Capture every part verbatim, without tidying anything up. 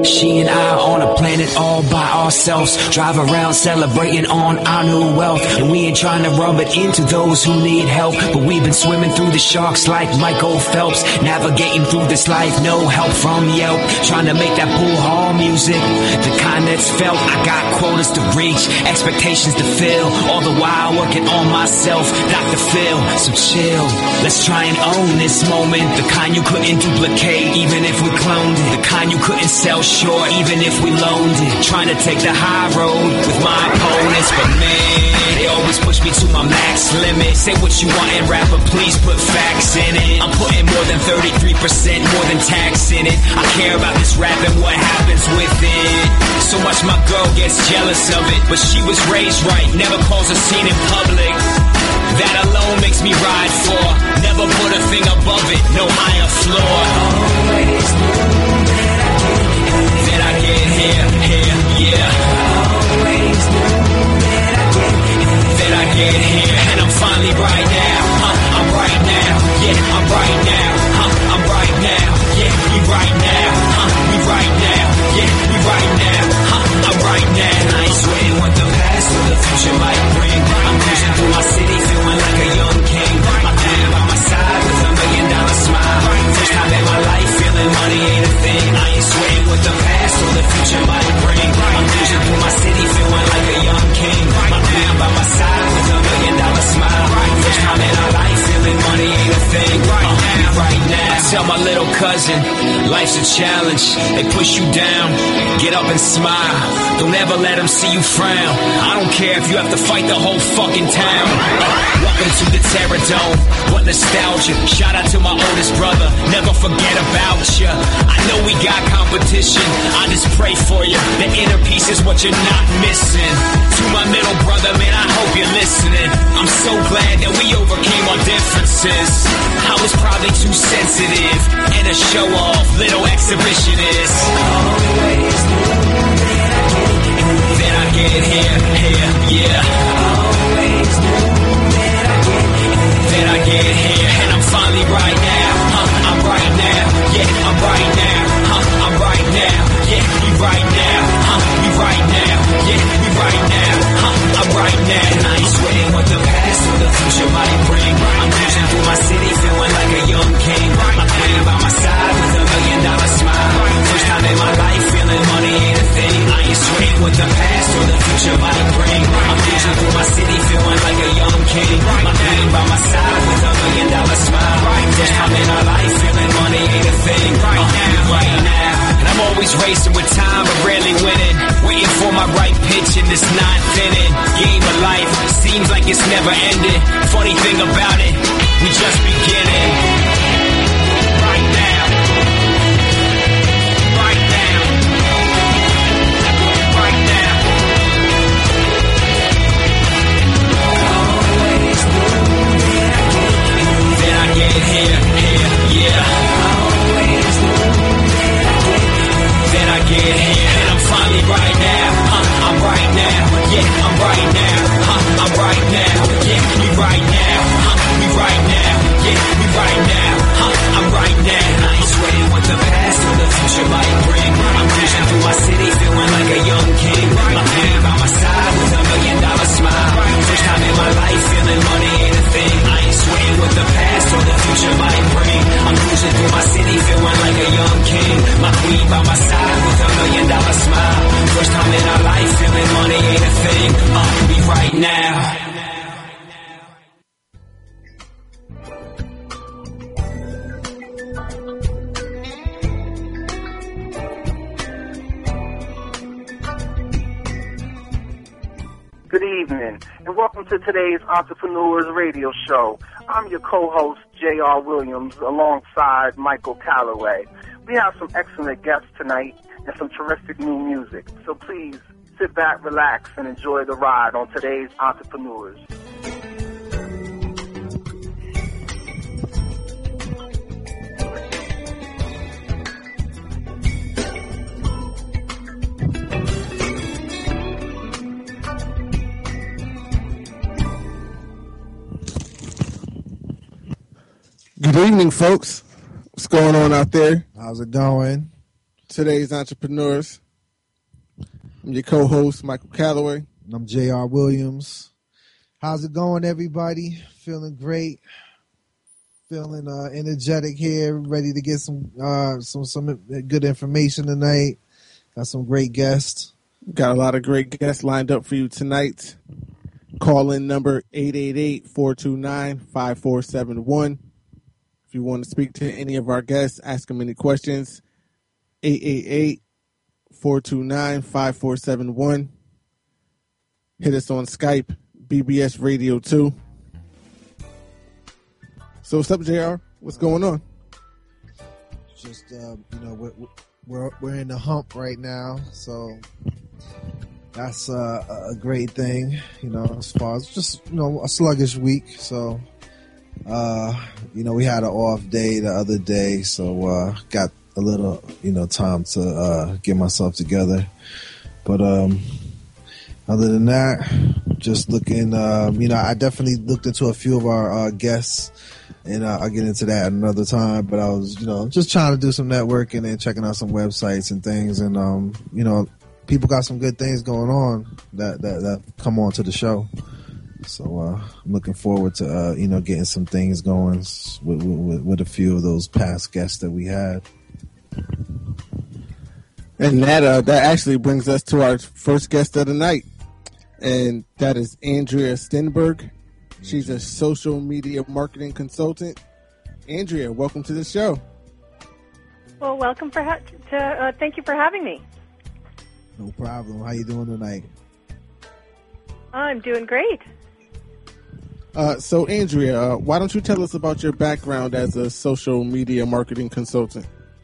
She and I on a planet all by ourselves. Drive around celebrating on our new wealth. And we ain't trying to rub it into those who need help. But we've been swimming through the sharks like Michael Phelps. Navigating through this life, no help from Yelp. Trying to make that pool hall music, the kind that's felt. I got quotas to reach, expectations to fill. All the while working on myself, Doctor Phil. So chill, let's try and own this moment. The kind you couldn't duplicate even if we cloned it. The kind you couldn't sell short even if we loaned it. Trying to take the high road with my opponents, but man, they always push me to my max limit. Say what you want and rap, but please put facts in it. I'm putting more than thirty-three percent more than tax in it. I care about this rap and what happens with it. So much my girl gets jealous of it, but she was raised right, never calls a scene in public. That alone makes me ride for. Never put a thing above it, no higher floor. Always knew that I get here, here, yeah. Always knew that I get here, that I get here, and I'm finally right now. Huh, I'm right now, yeah, I'm right now. Huh, I'm right now, yeah, we right now. Huh, we right now, yeah, we right now. Huh, I'm right now. I ain't sweating what the past or the future might bring. I'm cruising through my city, feeling like a young king. My man by my side with a million dollar smile. First time in my life, feeling money ain't a thing. I ain't sweating what the past or the future might bring. I'm cruising through my city, feeling like a young king. My man by my side with a million dollar smile. First time in our life, feeling money ain't a thing. Right now, right now. I tell my little cousin, life's a challenge. They push you down, get up and smile. Don't ever let them see you frown. I don't care if you have to fight the whole fucking town. Welcome to the Terror Dome. What nostalgia. Shout out to my oldest brother. Never forget about ya. I know we got competition. I just pray for you. The inner peace is what you're not missing. To my middle brother, man, I hope you're listening. I'm so glad that we overcame our differences. I was probably too sensitive and a show off, little exhibitionist. Always knew that I get here, here, yeah. Always knew that I get here, that I get here, and I'm finally right now. Huh, I'm right now, yeah, I'm right now. Huh, I'm right now, yeah, we right now. Huh, we right now, yeah, we right now. Huh, I'm right now. And I ain't sweating what the past or the future might bring. I'm cruising through my city, feeling like a young king. My man by my side with a million dollar smile. First time in my life, feeling money ain't a thing. I ain't sweating what the past or the future might bring. I'm cruising through my city, feeling like a young king. My man by my side with a million dollar smile. First time in our life, feeling money ain't a thing. Right now, right now. And I'm always racing with time, but rarely winning. Waiting for my right pitch in this ninth inning. Game of life seems like it's never ending. Funny thing about it, we just beginning. Right now. Right now. Right now. Always knew that I get here, here, yeah. Always knew that I get here, and I'm finally right now. Huh, I'm right now, yeah, I'm right now. Huh, I'm right now, yeah, we right now. Huh, we right now, yeah, we right now. Huh, I'm right now. I ain't sweating what the past or the future might bring. I'm cruising through my city, feeling like a young king. My man by my side with a million dollar smile. First time in my life, feeling money ain't a thing. I ain't sweating what the past or the future might bring. I'm cruising through my city, feeling like a young king. My queen by my side with a million dollar smile. First time in our life, feeling money ain't a thing. Uh, we right now. Good evening, and welcome to today's Entrepreneurs Radio Show. I'm your co-host, J R Williams, alongside Michael Calloway. We have some excellent guests tonight and some terrific new music, so please sit back, relax, and enjoy the ride on today's Entrepreneurs. Good evening, folks. What's going on out there? How's it going? today's entrepreneurs. I'm your co-host, Michael Calloway. And I'm J R Williams. How's it going, everybody? Feeling great. Feeling uh, energetic here. Ready to get some uh, some some good information tonight. Got some great guests. Got a lot of great guests lined up for you tonight. Call in number eight eight eight, four two nine, five four seven one. If you want to speak to any of our guests, ask them any questions. eight eight eight, four two nine, five four seven one. Hit us on Skype, B B S Radio two. So what's up, J R? What's going on? Just, uh, you know, we're, we're, we're in the hump right now, so that's uh, a great thing, you know, as far as just, you know, a sluggish week. So, uh, you know, we had an off day the other day, so uh, got a little, you know, time to uh, get myself together. But um, other than that, just looking, um, you know, I definitely looked into a few of our uh, guests. And uh, I'll get into that another time. But I was, you know, just trying to do some networking and checking out some websites and things. And, um, you know, people got some good things going on that, that, that come on to the show. So uh, I'm looking forward to, uh, you know, getting some things going with, with, with a few of those past guests that we had. And that uh, that actually brings us to our first guest of the night. And that is Andrea Stenberg. She's a social media marketing consultant. Andrea, welcome to the show. Well, welcome for ha- to. Uh, thank you for having me. No problem. How you doing tonight? I'm doing great. Uh, so, Andrea, uh, why don't you tell us about your background as a social media marketing consultant?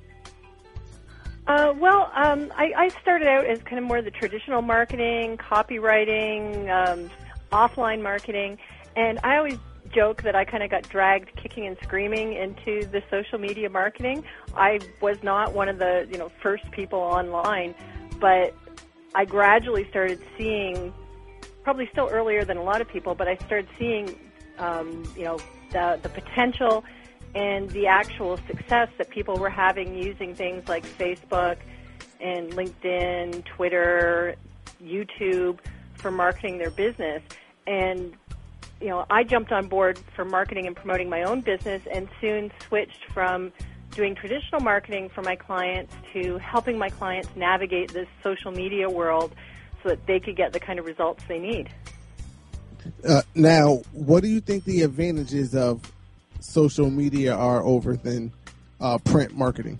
Uh, well, um, I, I started out as kind of more the traditional marketing, copywriting, um, offline marketing. And I always joke that I kind of got dragged kicking and screaming into the social media marketing. I was not one of the, you know, first people online, but I gradually started seeing, probably still earlier than a lot of people, but I started seeing, um, you know, the, the potential and the actual success that people were having using things like Facebook and LinkedIn, Twitter, YouTube for marketing their business. And you know, I jumped on board for marketing and promoting my own business and soon switched from doing traditional marketing for my clients to helping my clients navigate this social media world so that they could get the kind of results they need. Uh, now, what do you think the advantages of social media are over than uh, print marketing?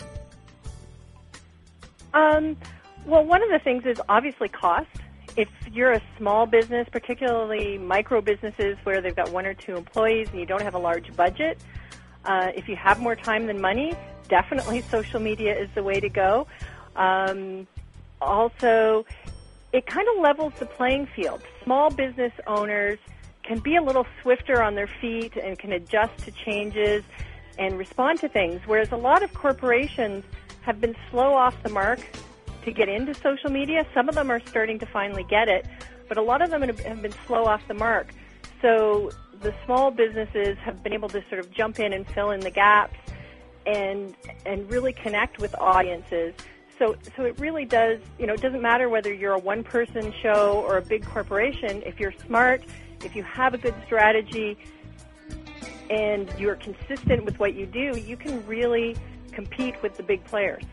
Um, well, one of the things is obviously cost. If you're a small business, particularly micro businesses where they've got one or two employees and you don't have a large budget, uh, if you have more time than money, definitely social media is the way to go. Um, also, it kind of levels the playing field. Small business owners can be a little swifter on their feet and can adjust to changes and respond to things, whereas a lot of corporations have been slow off the mark to get into social media. Some of them are starting to finally get it, but a lot of them have been slow off the mark. So the small businesses have been able to sort of jump in and fill in the gaps and and really connect with audiences. So so it really does, you know, it doesn't matter whether you're a one-person show or a big corporation. If you're smart, if you have a good strategy, and you're consistent with what you do, you can really compete with the big players.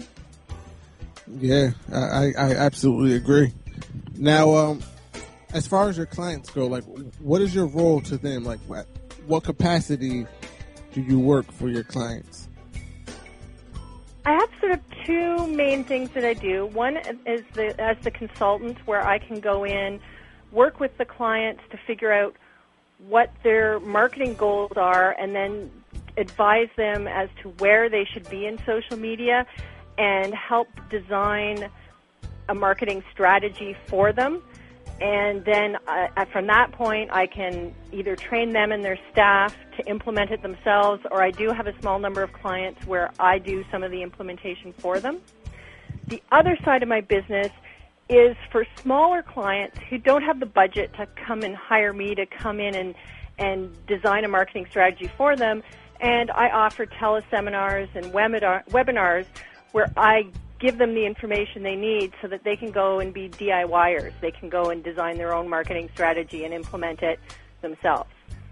Yeah, I, I absolutely agree. Now, um, as far as your clients go, like, what is your role to them? Like, what, what capacity do you work for your clients? I have sort of two main things that I do. One is the, as the consultant, where I can go in, work with the clients to figure out what their marketing goals are, and then advise them as to where they should be in social media and help design a marketing strategy for them. And then uh, from that point, I can either train them and their staff to implement it themselves, or I do have a small number of clients where I do some of the implementation for them. The other side of my business is for smaller clients who don't have the budget to come and hire me to come in and, and design a marketing strategy for them. And I offer teleseminars and webinar, webinars where I give them the information they need so that they can go and be DIYers. They can go and design their own marketing strategy and implement it themselves.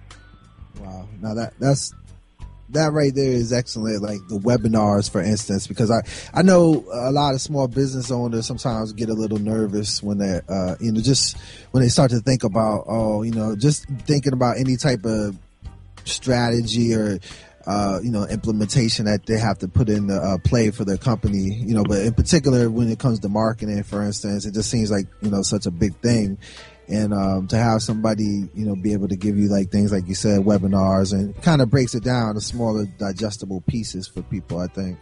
Wow. Now that that's that right there is excellent. Like the webinars, for instance, because I, I know a lot of small business owners sometimes get a little nervous when they're, uh, you know, just when they start to think about, oh, you know, just thinking about any type of strategy or, uh, you know, implementation that they have to put in the uh, play for their company, you know, but in particular when it comes to marketing, for instance, it just seems like, you know, such a big thing. And um, to have somebody, you know, be able to give you like things like you said, webinars, and kind of breaks it down to smaller digestible pieces for people, I think.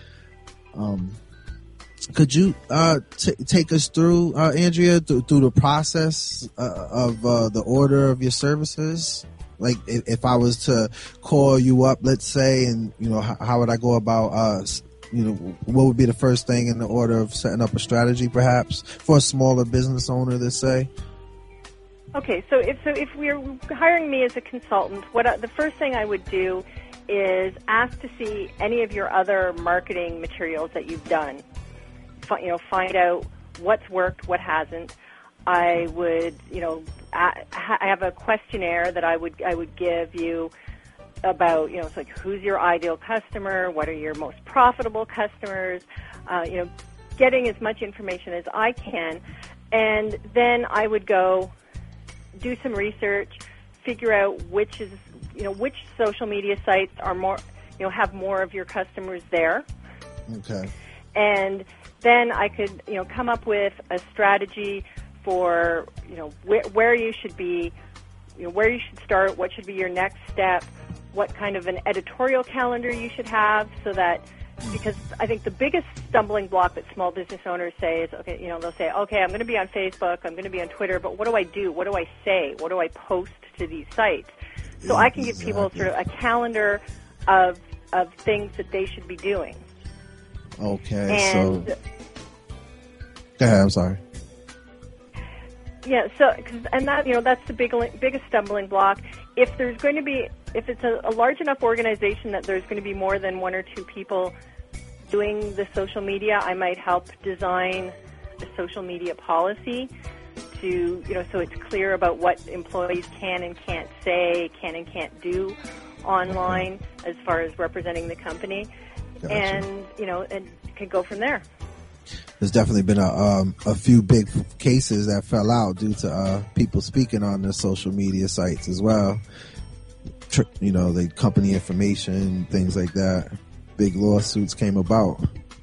Um, could you uh, t- take us through, uh, Andrea, th- through the process uh, of uh, the order of your services? Like if, if I was to call you up, let's say, and, you know, how, how would I go about, uh, you know, what would be the first thing in the order of setting up a strategy, perhaps, for a smaller business owner, let's say? Okay, so if so, if we're hiring me as a consultant, what I, the first thing I would do is ask to see any of your other marketing materials that you've done. F- you know, find out what's worked, what hasn't. I would, you know, I, I have a questionnaire that I would I would give you about, you know, it's like who's your ideal customer, what are your most profitable customers, uh, you know, getting as much information as I can, and then I would go do some research, figure out which is, you know, which social media sites are more, you know, have more of your customers there. Okay. And then I could, you know, come up with a strategy for, you know, where, where you should be, you know, where you should start, what should be your next step, what kind of an editorial calendar you should have, so that, because I think the biggest stumbling block that small business owners say is, okay, you know, they'll say, okay, I'm going to be on Facebook, I'm going to be on Twitter, but what do I do? What do I say? What do I post to these sites? So yeah, I can give people sort of a calendar of of things that they should be doing. Okay, and, so go ahead. I'm sorry. Yeah, so cause, and that, you know, that's the big, biggest stumbling block. If there's going to be, if it's a, a large enough organization that there's going to be more than one or two people doing the social media, I might help design a social media policy to, you know, so it's clear about what employees can and can't say, can and can't do online as far as representing the company. Gotcha. And, you know, and can go from there. There's definitely been a um, a few big cases that fell out due to uh, people speaking on their social media sites as well. Tr- you know, the company information, things like that. Big lawsuits came about.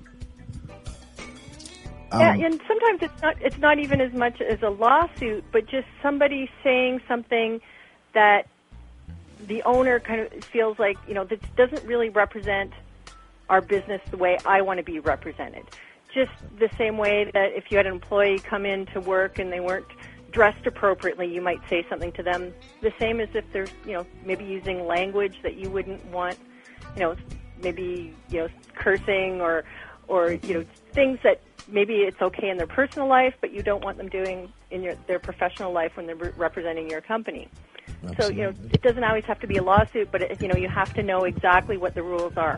Um, yeah, and sometimes it's not it's not even as much as a lawsuit, but just somebody saying something that the owner kind of feels like, you know, this doesn't really represent our business the way I want to be represented. Just the same way that if you had an employee come in to work and they weren't dressed appropriately, you might say something to them. The same as if they're, you know, maybe using language that you wouldn't want, you know, maybe, you know, cursing or, or, you know, things that maybe it's okay in their personal life, but you don't want them doing in your, their professional life when they're re- representing your company. Absolutely. So, you know, it doesn't always have to be a lawsuit, but, it, you know, you have to know exactly what the rules are.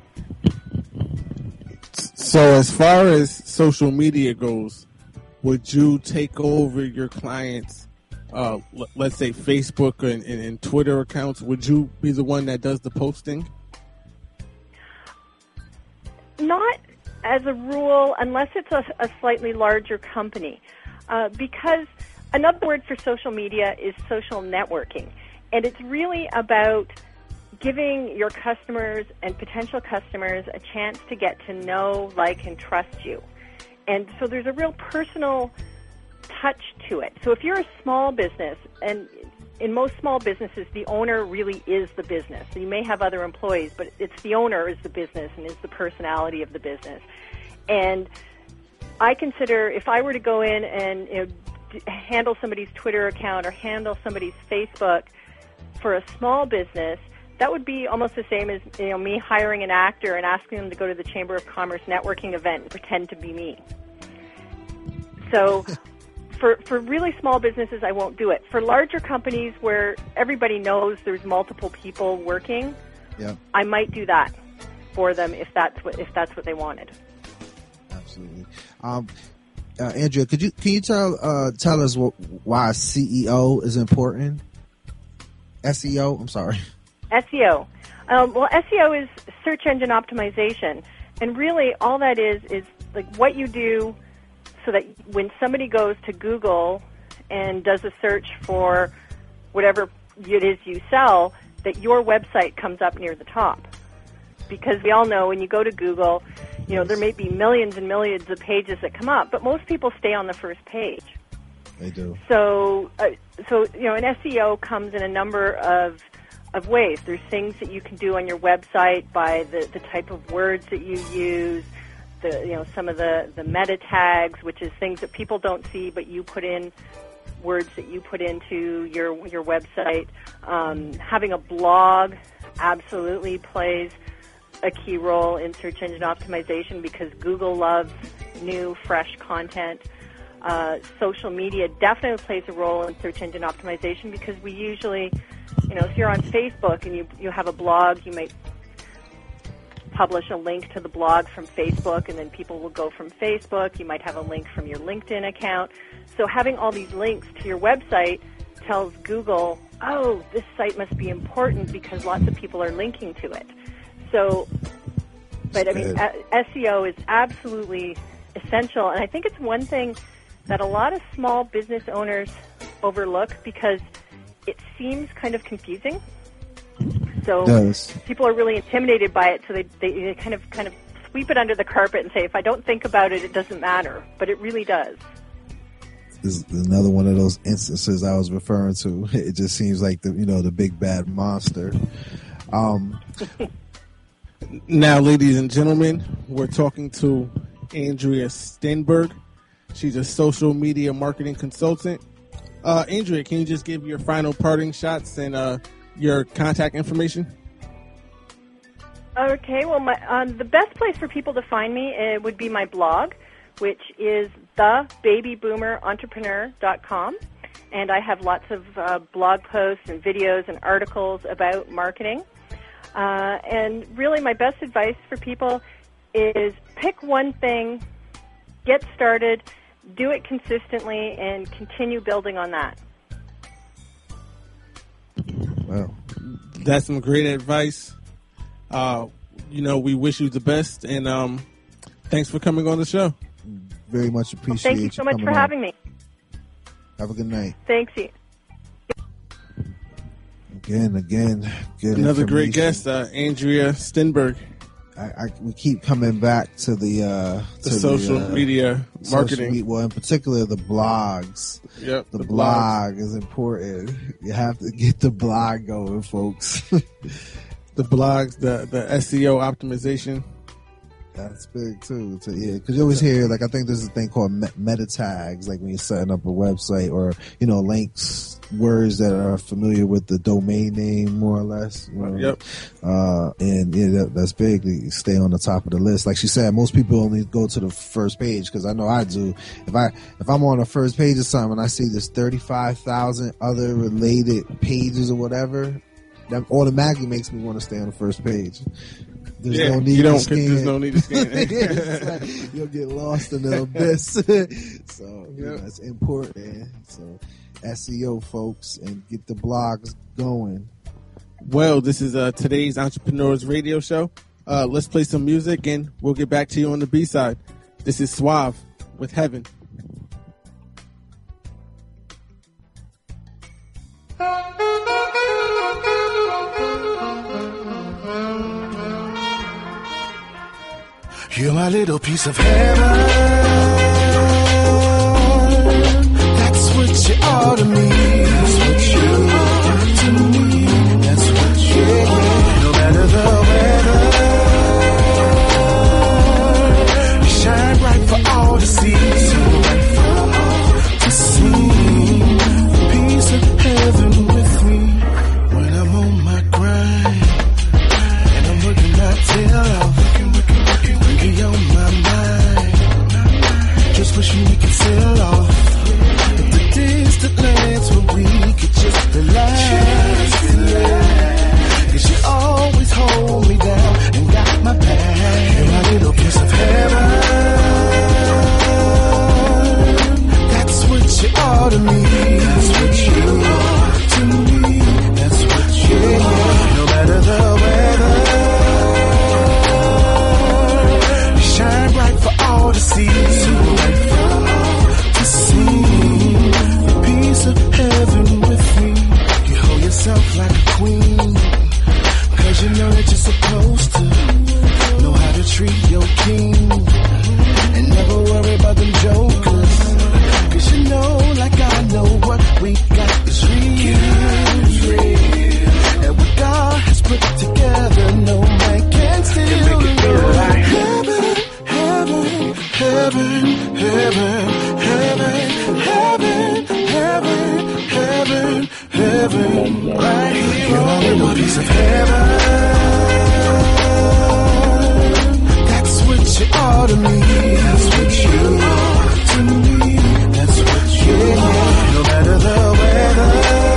So as far as social media goes, would you take over your clients, uh, l- let's say Facebook and, and, and Twitter accounts? Would you be the one that does the posting? Not as a rule, unless it's a, a slightly larger company. Uh, because another word for social media is social networking. And it's really about giving your customers and potential customers a chance to get to know, like, and trust you. And so there's a real personal touch to it. So if you're a small business, and in most small businesses, the owner really is the business. So you may have other employees, but it's the owner is the business and is the personality of the business. And I consider if I were to go in and, you know, d- handle somebody's Twitter account or handle somebody's Facebook for a small business, that would be almost the same as, you know, me hiring an actor and asking them to go to the Chamber of Commerce networking event and pretend to be me. So for for really small businesses, I won't do it. For larger companies where everybody knows there's multiple people working, yeah. I might do that for them if that's what if that's what they wanted. absolutely. Um, uh, Andrea, could you can you tell uh, tell us what, why C E O is important? S E O. I'm sorry. S E O. Um, well, S E O is search engine optimization, and really all that is is like what you do so that when somebody goes to Google and does a search for whatever it is you sell, that your website comes up near the top. Because we all know when you go to Google, you know, there may be millions and millions of pages that come up, but most people stay on the first page. They do. So, uh, so you know, an S E O comes in a number of of ways. There's things that you can do on your website by the, the type of words that you use, the you know, some of the, the meta tags, which is things that people don't see, but you put in words that you put into your your website. Um, having a blog absolutely plays a key role in search engine optimization because Google loves new, fresh content. Uh, social media definitely plays a role in search engine optimization because we usually, you know, if you're on Facebook and you you have a blog, you might publish a link to the blog from Facebook, and then people will go from Facebook. You might have a link from your LinkedIn account. So having all these links to your website tells Google, oh, this site must be important because lots of people are linking to it. So, but I mean, S E O is absolutely essential, and I think it's one thing that a lot of small business owners overlook because it seems kind of confusing. So people are really intimidated by it, so they, they they kind of kind of sweep it under the carpet and say, if I don't think about it, it doesn't matter. But it really does. This is another one of those instances I was referring to. It just seems like the you know the big bad monster. Um, Now, ladies and gentlemen, we're talking to Andrea Stenberg. She's a social media marketing consultant. Uh, Andrea, can you just give your final parting shots and uh, your contact information? Okay, well, my, um, the best place for people to find me uh, would be my blog, which is the baby boomer entrepreneur dot com. And I have lots of uh, blog posts and videos and articles about marketing. Uh, and really my best advice for people is pick one thing, get started, do it consistently, and continue building on that. Well, that's some great advice. Uh, you know, we wish you the best, and um, thanks for coming on the show. Very much appreciate well, thank you so you much for on. having me. Have a good night. Thanks. You. Again, again, good Another great guest, uh, Andrea Stenberg. I, I, we keep coming back to the uh, the to social the, uh, media marketing. Social, well, in particular, the blogs. Yep, the, the blog blogs. is important. You have to get the blog going, folks. The blogs, the the S E O optimization. That's big too. To, yeah, because you always hear, like, I think there's a thing called me- meta tags, like when you're setting up a website, or you know, links, words that are familiar with the domain name, more or less. You know? Yep. Uh, and yeah, that, that's big. You stay on the top of the list. Like she said, most people only go to the first page, because I know I do. If I if I'm on the first page of something and I see there's thirty-five thousand other related pages or whatever, that automatically makes me want to stay on the first page. There's yeah, no need you don't, to scan. There's no need to scan. Like, you'll get lost in the abyss. So yep. You know, it's important. So S E O, folks, and get the blogs going. Well, this is uh, today's Entrepreneurs Radio Show. Uh, let's play some music, and we'll get back to you on the B-side. This is Suave with Heaven. You're my little piece of heaven. That's what you are to me. That's what you are to me. That's what you are. No matter the weather, you shine bright for all to see. So bright for all to see. A piece of heaven with me when I'm on my grind and I'm working my tail off. You're on my mind, just wishing we could sail off into distant lands where we could just believe. heaven, heaven, heaven, heaven, heaven, heaven, heaven, right here. You're a little piece of heaven. That's what you are to me. That's what you are to me. That's what you are. No matter the weather,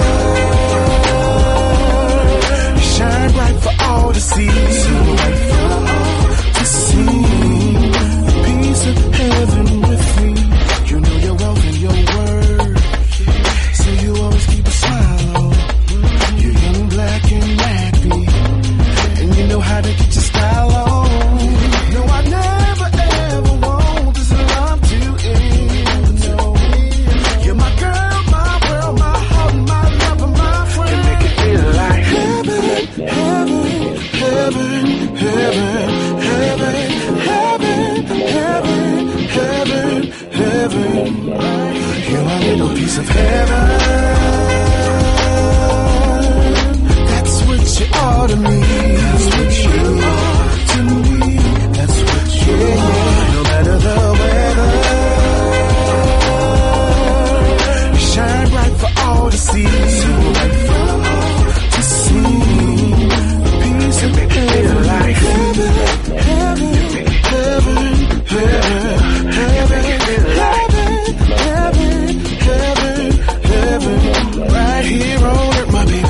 you shine bright for all to see. So bright for all to see. A piece of heaven with me. You know your wealth and your word, so you always keep a smile on. You're young, black, and happy, and you know how to get your style on. No, I never ever want this love to end. No, you're my girl, my world, my heart, my lover, my friend. You make it feel like heaven, heaven, heaven, heaven, heaven, heaven, heaven, heaven, heaven. You're my little piece of heaven. That's what you are to me. That's what you are to me. That's what you are. No matter the weather, you shine bright for all to see. So bright for all to see. A piece of heaven, like heaven, heaven, heaven, heaven, heaven, heaven, heaven, heaven, right here on earth, my baby.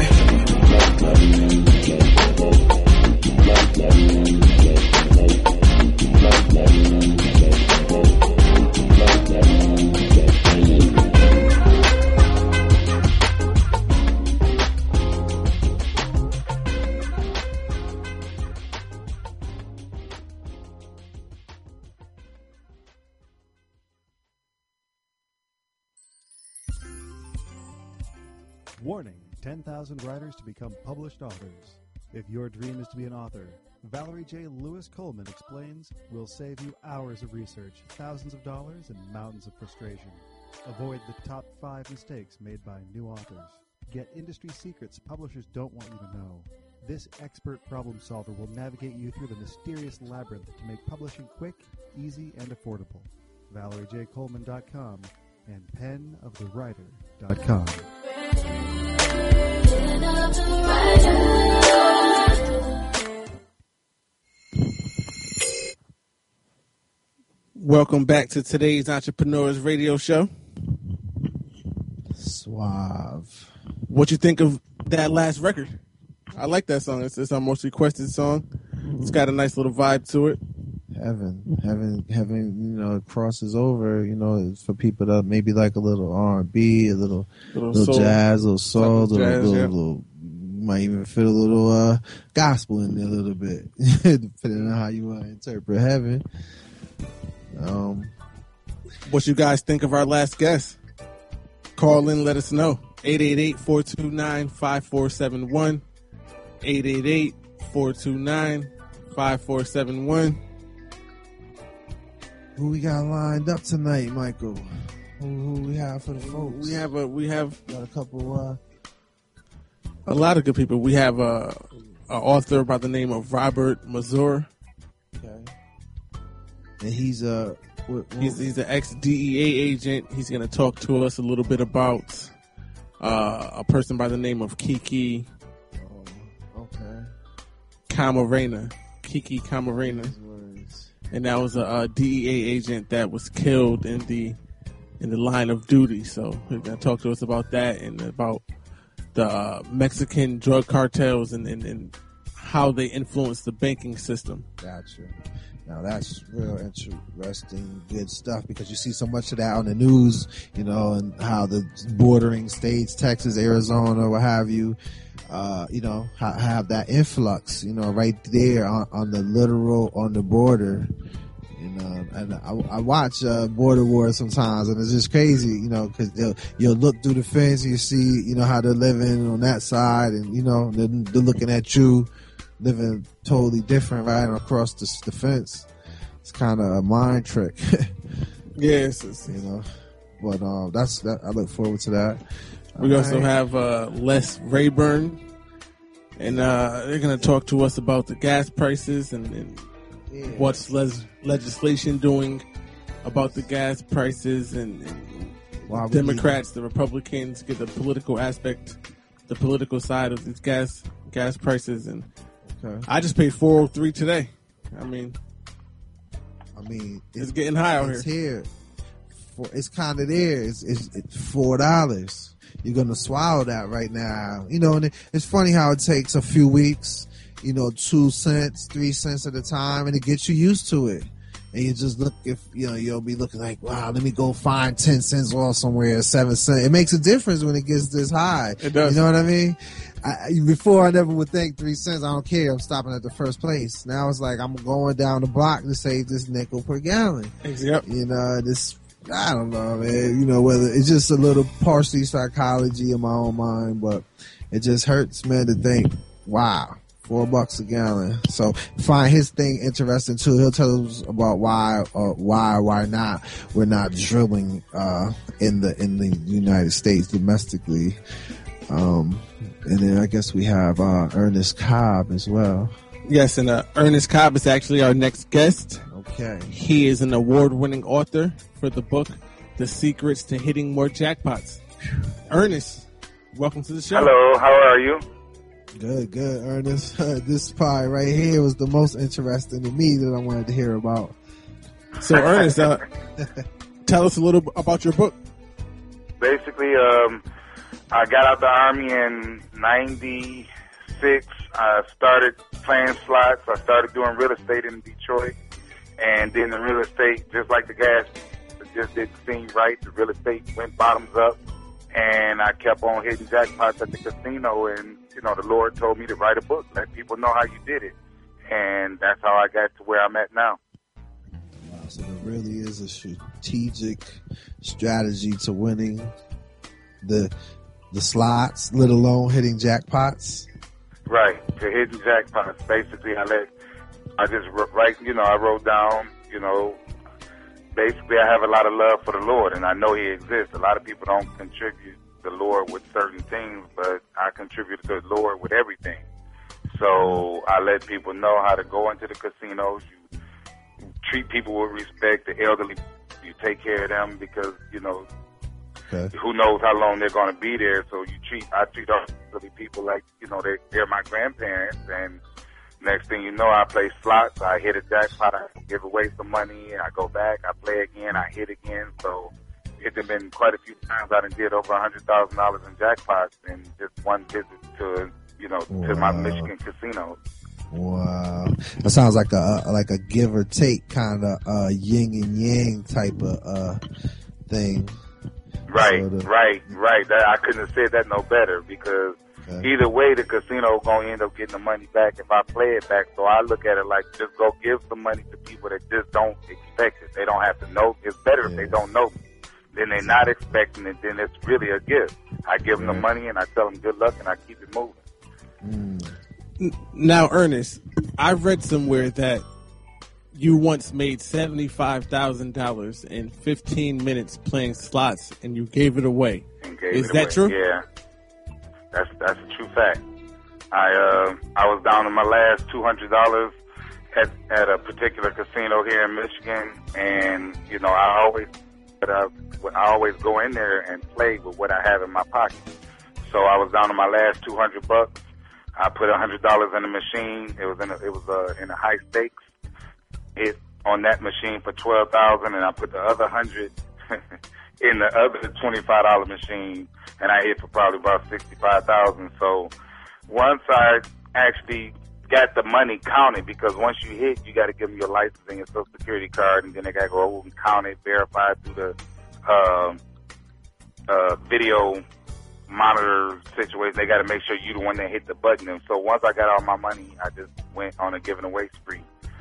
Warning, ten thousand writers to become published authors. If your dream is to be an author, Valerie J. Lewis Coleman Explains will save you hours of research, thousands of dollars, and mountains of frustration. Avoid the top five mistakes made by new authors. Get industry secrets publishers don't want you to know. This expert problem solver will navigate you through the mysterious labyrinth to make publishing quick, easy, and affordable. Valerie J Coleman dot com and pen of the writer dot com. Welcome back to today's Entrepreneurs Radio Show. Suave. What you think of that last record? I like that song. It's, it's our most requested song. It's got a nice little vibe to it. Heaven, heaven, heaven, you know, crosses over, you know, for people that maybe like a little R and B, a little, little, little soul. jazz, a little soul, a little, jazz, little, yeah. little, you might even fit a little uh, gospel in there a little bit, depending on how you want to interpret heaven. Um, what you guys think of our last guest? Call in, let us know. eight eight eight, four two nine, five four seven one. eight eight eight, four two nine, five four seven one. Who we got lined up tonight, Michael? Who, who we have for the folks? We have a we have got a couple. Uh... A lot of good people. We have a, a author by the name of Robert Mazur. Okay. And he's a what, what? he's he's an ex D E A agent. He's going to talk to us a little bit about uh, a person by the name of Kiki. Oh, okay. Camarena, Kiki Camarena. And that was a, a D E A agent that was killed in the in the line of duty. So he's going to talk to us about that and about the uh, Mexican drug cartels and, and, and how they influence the banking system. Gotcha. Now that's real interesting, good stuff, because you see so much of that on the news, you know, and how the bordering states, Texas, Arizona, what have you, uh, you know, ha- have that influx, you know, right there on, on the literal, on the border. You know, and I, I watch uh, Border Wars sometimes, and it's just crazy, you know, because you'll, you'll look through the fence and you see, you know, how they're living on that side, and, you know, they're, they're looking at you living totally different right across the, the fence. It's kind of a mind trick. Yes. Yeah, you know, but um, that's that. I look forward to that. We All also right. have uh, Les Rayburn, and uh, they're going to talk to us about the gas prices and, and yeah. what's les- legislation doing about the gas prices and, and Why we Democrats, the Republicans get the political aspect, the political side of these gas gas prices, and Okay. I just paid four oh three today. I mean, I mean, it's getting high out it's here. here. For, it's kind of there. It's, it's, it's four dollars. You're gonna swallow that right now. You know, and it, it's funny how it takes a few weeks. You know, two cents, three cents at a time, and it gets you used to it. And you just look, if you know, you'll be looking like, wow, let me go find ten cents off somewhere, seven cents. It makes a difference when it gets this high. It does. You know what I mean? I, before I never would think three cents. I don't care. I'm stopping at the first place. Now it's like I'm going down the block to save this nickel per gallon. Yep. You know, this, I don't know, man. You know, whether it's just a little partially psychology in my own mind, but it just hurts, man, to think, wow, four bucks a gallon. So find his thing interesting too. He'll tell us about why, uh, why, why not we're not drilling uh, in the in the United States domestically. Um, and then I guess we have uh, Ernest Cobb as well. Yes, and uh, Ernest Cobb is actually our next guest. Okay. He is an award-winning author for the book, The Secrets to Hitting More Jackpots. Ernest, welcome to the show. Hello, how are you? Good, good, Ernest. This part right here was the most interesting to me that I wanted to hear about. So, Ernest, uh, tell us a little about your book. Basically, um, I got out the Army in ninety-six. I started playing slots. I started doing real estate in Detroit. And then the real estate, just like the gas, it just didn't seem right. The real estate went bottoms up. And I kept on hitting jackpots at the casino. And, you know, the Lord told me to write a book, let people know how you did it. And that's how I got to where I'm at now. Wow, so there really is a strategic strategy to winning the the slots, let alone hitting jackpots. Right, to hitting jackpots. Basically, I let, I just write, you know, I wrote down, you know, basically I have a lot of love for the Lord, and I know He exists. A lot of people don't contribute the Lord with certain things, but I contribute to the Lord with everything. So I let people know how to go into the casinos. You, you treat people with respect. The elderly, you take care of them because, you know, Okay. who knows how long they're going to be there. So you treat, I treat elderly people like, you know, they're, they're my grandparents. And next thing you know, I play slots. I hit a jackpot. I give away some money. And I go back. I play again. I hit again. So it's been quite a few times I done did over one hundred thousand dollars in jackpots in just one visit to, you know, Wow. to my Michigan casinos. Wow, that sounds like a like a give or take kind of uh, yin and yang type of uh, thing. Right, So the- right, right. That, I couldn't have said that no better because Okay. either way, the casino gonna end up getting the money back if I play it back. So I look at it like just go give some money to people that just don't expect it. They don't have to know. It's better if they Yeah. don't know. Then they're not expecting it. Then it's really a gift. I give them the Right. money and I tell them good luck and I keep it moving. Mm. N- Now, Ernest, I read somewhere that you once made seventy-five thousand dollars in fifteen minutes playing slots, and you gave it away. And gave Is it that away. true? Yeah, that's that's a true fact. I uh, I was down to my last two hundred dollars at at a particular casino here in Michigan, and you know I always but I, I always go in there and play with what I have in my pocket. So I was down to my last two hundred bucks. I put a hundred dollars in the machine. It was in a, it was uh, in a high stakes. Hit on that machine for twelve thousand, and I put the other hundred in the other twenty-five dollar machine, and I hit for probably about sixty-five thousand. So once I actually got the money counted, because once you hit, you got to give them your license and your social security card, and then they got to go over and count it, verify it through the uh, uh, video monitor situation. They got to make sure you the one that hit the button. And so once I got all my money, I just went on a giving away spree.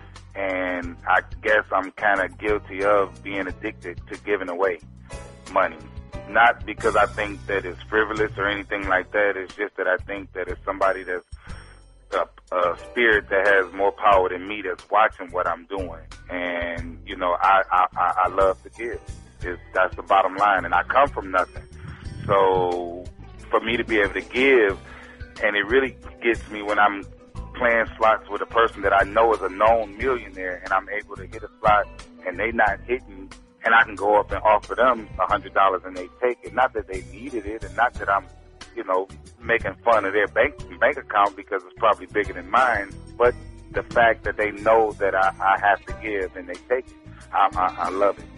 And I guess I'm kind of guilty of being addicted to giving away money. Not because I think that it's frivolous or anything like that. It's just that I think that it's somebody that's a, a spirit that has more power than me that's watching what I'm doing. And, you know, I, I, I love to give. It's, that's the bottom line. And I come from nothing. So for me to be able to give, and it really gets me when I'm playing slots with a person that I know is a known millionaire, and I'm able to hit a slot and they not hitting, and I can go up and offer them a hundred dollars and they take it. Not that they needed it, and not that I'm, you know, making fun of their bank bank account because it's probably bigger than mine, but the fact that they know that I, I have to give and they take it, I, I, I love it.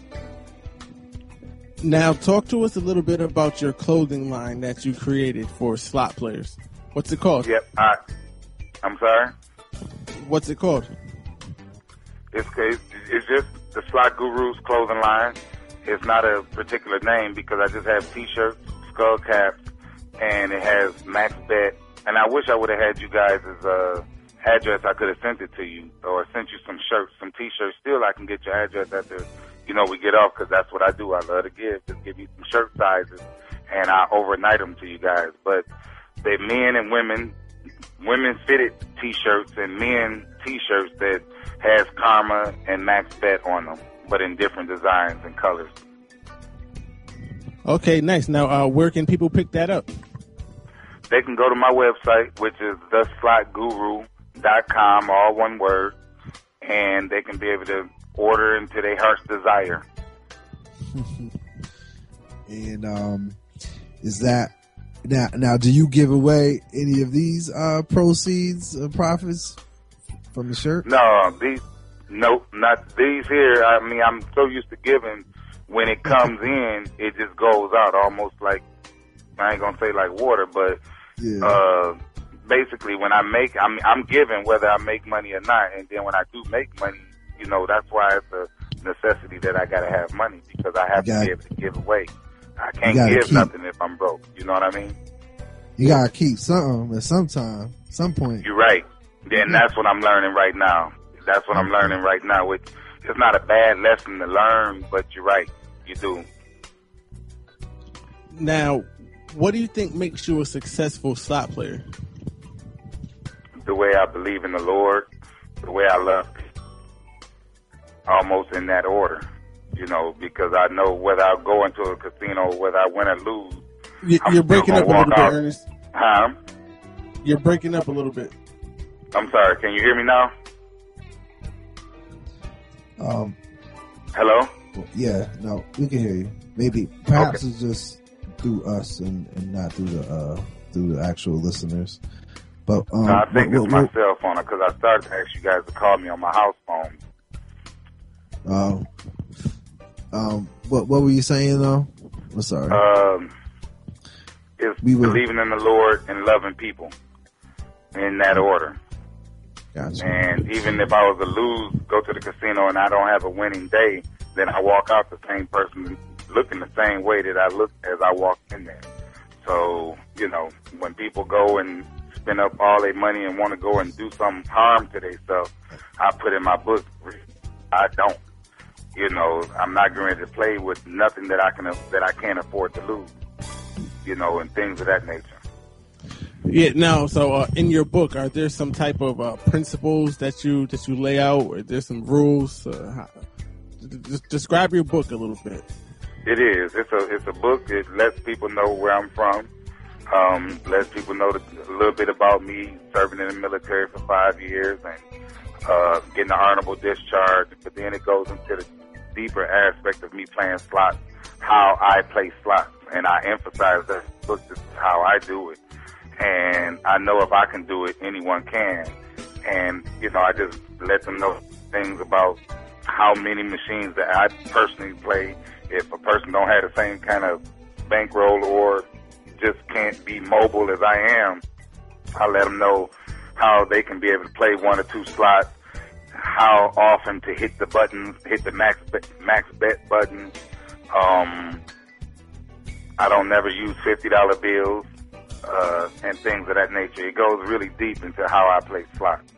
Now, talk to us a little bit about your clothing line that you created for slot players. What's it called? Yep. I, I'm sorry? What's it called? It's, it's, it's just the Slot Gurus clothing line. It's not a particular name because I just have T-shirts, skull caps, and it has Max Bet. And I wish I would have had you guys' uh, address. I could have sent it to you or sent you some shirts, some T-shirts. Still, I can get your address after, you know, we get off because that's what I do. I love to give. Just give you some shirt sizes, and I overnight them to you guys. But they men and women, women fitted T-shirts and men T-shirts that has Karma and Max Bet on them, but in different designs and colors. Okay, nice. Now, uh, where can people pick that up? They can go to my website, which is the slot guru dot com, all one word, and they can be able to order into their heart's desire. And um, is that now? Now, do you give away any of these uh, proceeds, uh, profits from the shirt? No, these, nope, not these here. I mean, I'm so used to giving. When it comes in, it just goes out almost like, I ain't gonna say like water, but yeah. uh, basically when I make, I'm I'm giving whether I make money or not, and then when I do make money, you know, that's why it's a necessity that I gotta have money because I have gotta, to be able to give away. I can't give keep, nothing if I'm broke. You know what I mean? You gotta keep something at some time, some point. You're right. Then that's what I'm learning right now. That's what I'm learning right now. Which it's not a bad lesson to learn, but you're right. You do. Now, what do you think makes you a successful slot player? The way I believe in the Lord, the way I love people. Almost in that order, you know, because I know whether I go into a casino, whether I win or lose. You, you're breaking up a little bit, out. Ernest. Huh? You're breaking up a little bit. I'm sorry. Can you hear me now? Um. Hello? Yeah, no, we can hear you. Maybe, perhaps okay. it's just through us and, and not through the uh, through the actual listeners. But um, no, I think what, it's what, my cell phone because I started to ask you guys to call me on my house phone. Um, um, what what were you saying though? I'm sorry. Um, it's we were, believing in the Lord and loving people in that order. Gotcha. And even if I was to lose, go to the casino and I don't have a winning day, then I walk out the same person looking the same way that I looked as I walked in there. So, you know, when people go and spend up all their money and want to go and do some harm to themselves, I put in my book, I don't. You know, I'm not going to play with nothing that I can that I can't afford to lose. You know, and things of that nature. Yeah. Now, so uh, in your book, are there some type of uh, principles that you that you lay out? Or there's some rules? Uh, how, just describe your book a little bit. It is. It's a it's a book. It lets people know where I'm from. Um, lets people know the, a little bit about me serving in the military for five years and uh, getting an honorable discharge. But then it goes into the deeper aspect of me playing slots, how I play slots, and I emphasize that look, this is how I do it. And I know if I can do it, anyone can. And you know, I just let them know things about how many machines that I personally play. If a person don't have the same kind of bankroll or just can't be mobile as I am, I let them know how they can be able to play one or two slots, how often to hit the buttons, hit the max bet, max bet button. Um, I don't never use fifty dollar bills uh, and things of that nature. It goes really deep into how I play slots.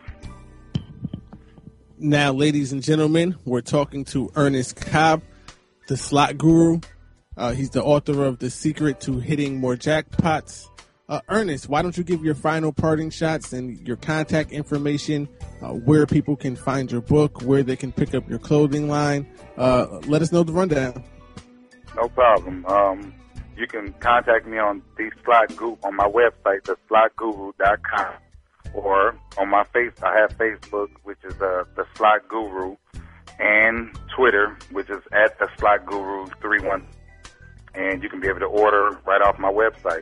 Now, ladies and gentlemen, we're talking to Ernest Cobb, the slot guru. Uh, he's the author of The Secret to Hitting More Jackpots. Uh, Ernest, why don't you give your final parting shots and your contact information, uh, where people can find your book, where they can pick up your clothing line. Uh, let us know the rundown. No problem. Um, you can contact me on the slot group on my website, the slot guru dot com, or on my face. I have Facebook, which is uh, the Slot Guru, and Twitter, which is at the Slot Guru three one. And you can be able to order right off my website.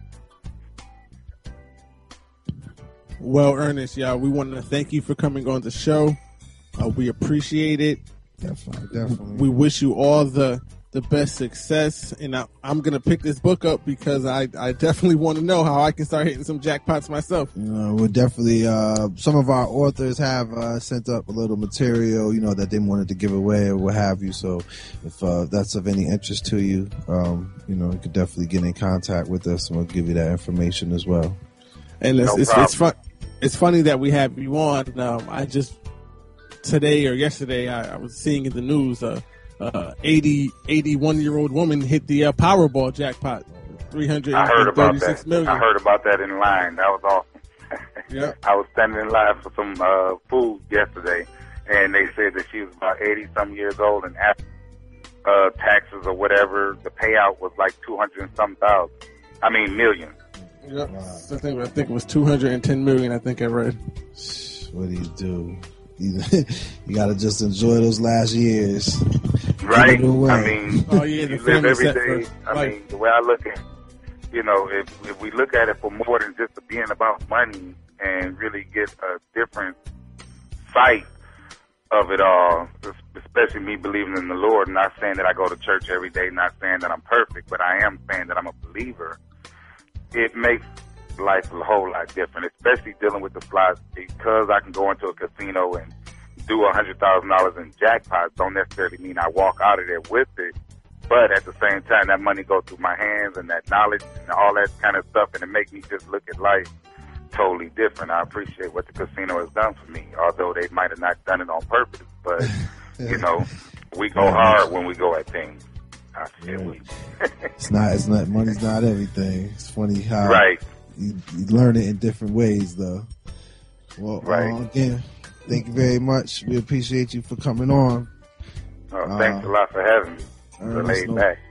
Well, Ernest, y'all, we want to thank you for coming on the show. Uh, we appreciate it. Definitely, definitely. We wish you all the the best success, and I, I'm going to pick this book up because I, I definitely want to know how I can start hitting some jackpots myself. You know, we're definitely, uh, some of our authors have uh, sent up a little material, you know, that they wanted to give away or what have you. So if uh, that's of any interest to you, um, you know, you could definitely get in contact with us and we'll give you that information as well. And it's, No it's, problem. it's, fun, it's funny that we have you on. Um, I just, today or yesterday, I, I was seeing in the news, uh, Uh, eighty, eighty-one-year-old woman hit the uh, Powerball jackpot, three hundred I heard about thirty-six that. million. I heard about that in line. That was awesome. Yeah. I was standing in line for some uh, food yesterday, and they said that she was about eighty-some years old, and after uh, taxes or whatever, the payout was like two hundred and some thousand. I mean, million. Yep. I think I think it was two hundred ten million. I think I read. What do you do? You, you got to just enjoy those last years. Right. Give it away. I mean, Oh, yeah, the you live family every set day. for I life. mean, the way I look at it, you know, if, if we look at it for more than just being about money and really get a different sight of it all, especially me believing in the Lord, not saying that I go to church every day, not saying that I'm perfect, but I am saying that I'm a believer, it makes life a whole lot different, especially dealing with the slots, because I can go into a casino and do a hundred thousand dollars in jackpots. Don't necessarily mean I walk out of there with it, but at the same time, that money goes through my hands and that knowledge and all that kind of stuff, and it makes me just look at life totally different. I appreciate what the casino has done for me, although they might have not done it on purpose, but you know, we go hard when we go at things. I feel Yeah. we. It's not, it's not, money's not everything. It's funny how Right. you, you learn it in different ways, though. Well, Right. uh, again, thank you very much. We appreciate you for coming on. Oh, thanks Uh, a lot for having me. For Ernest, laid no- back.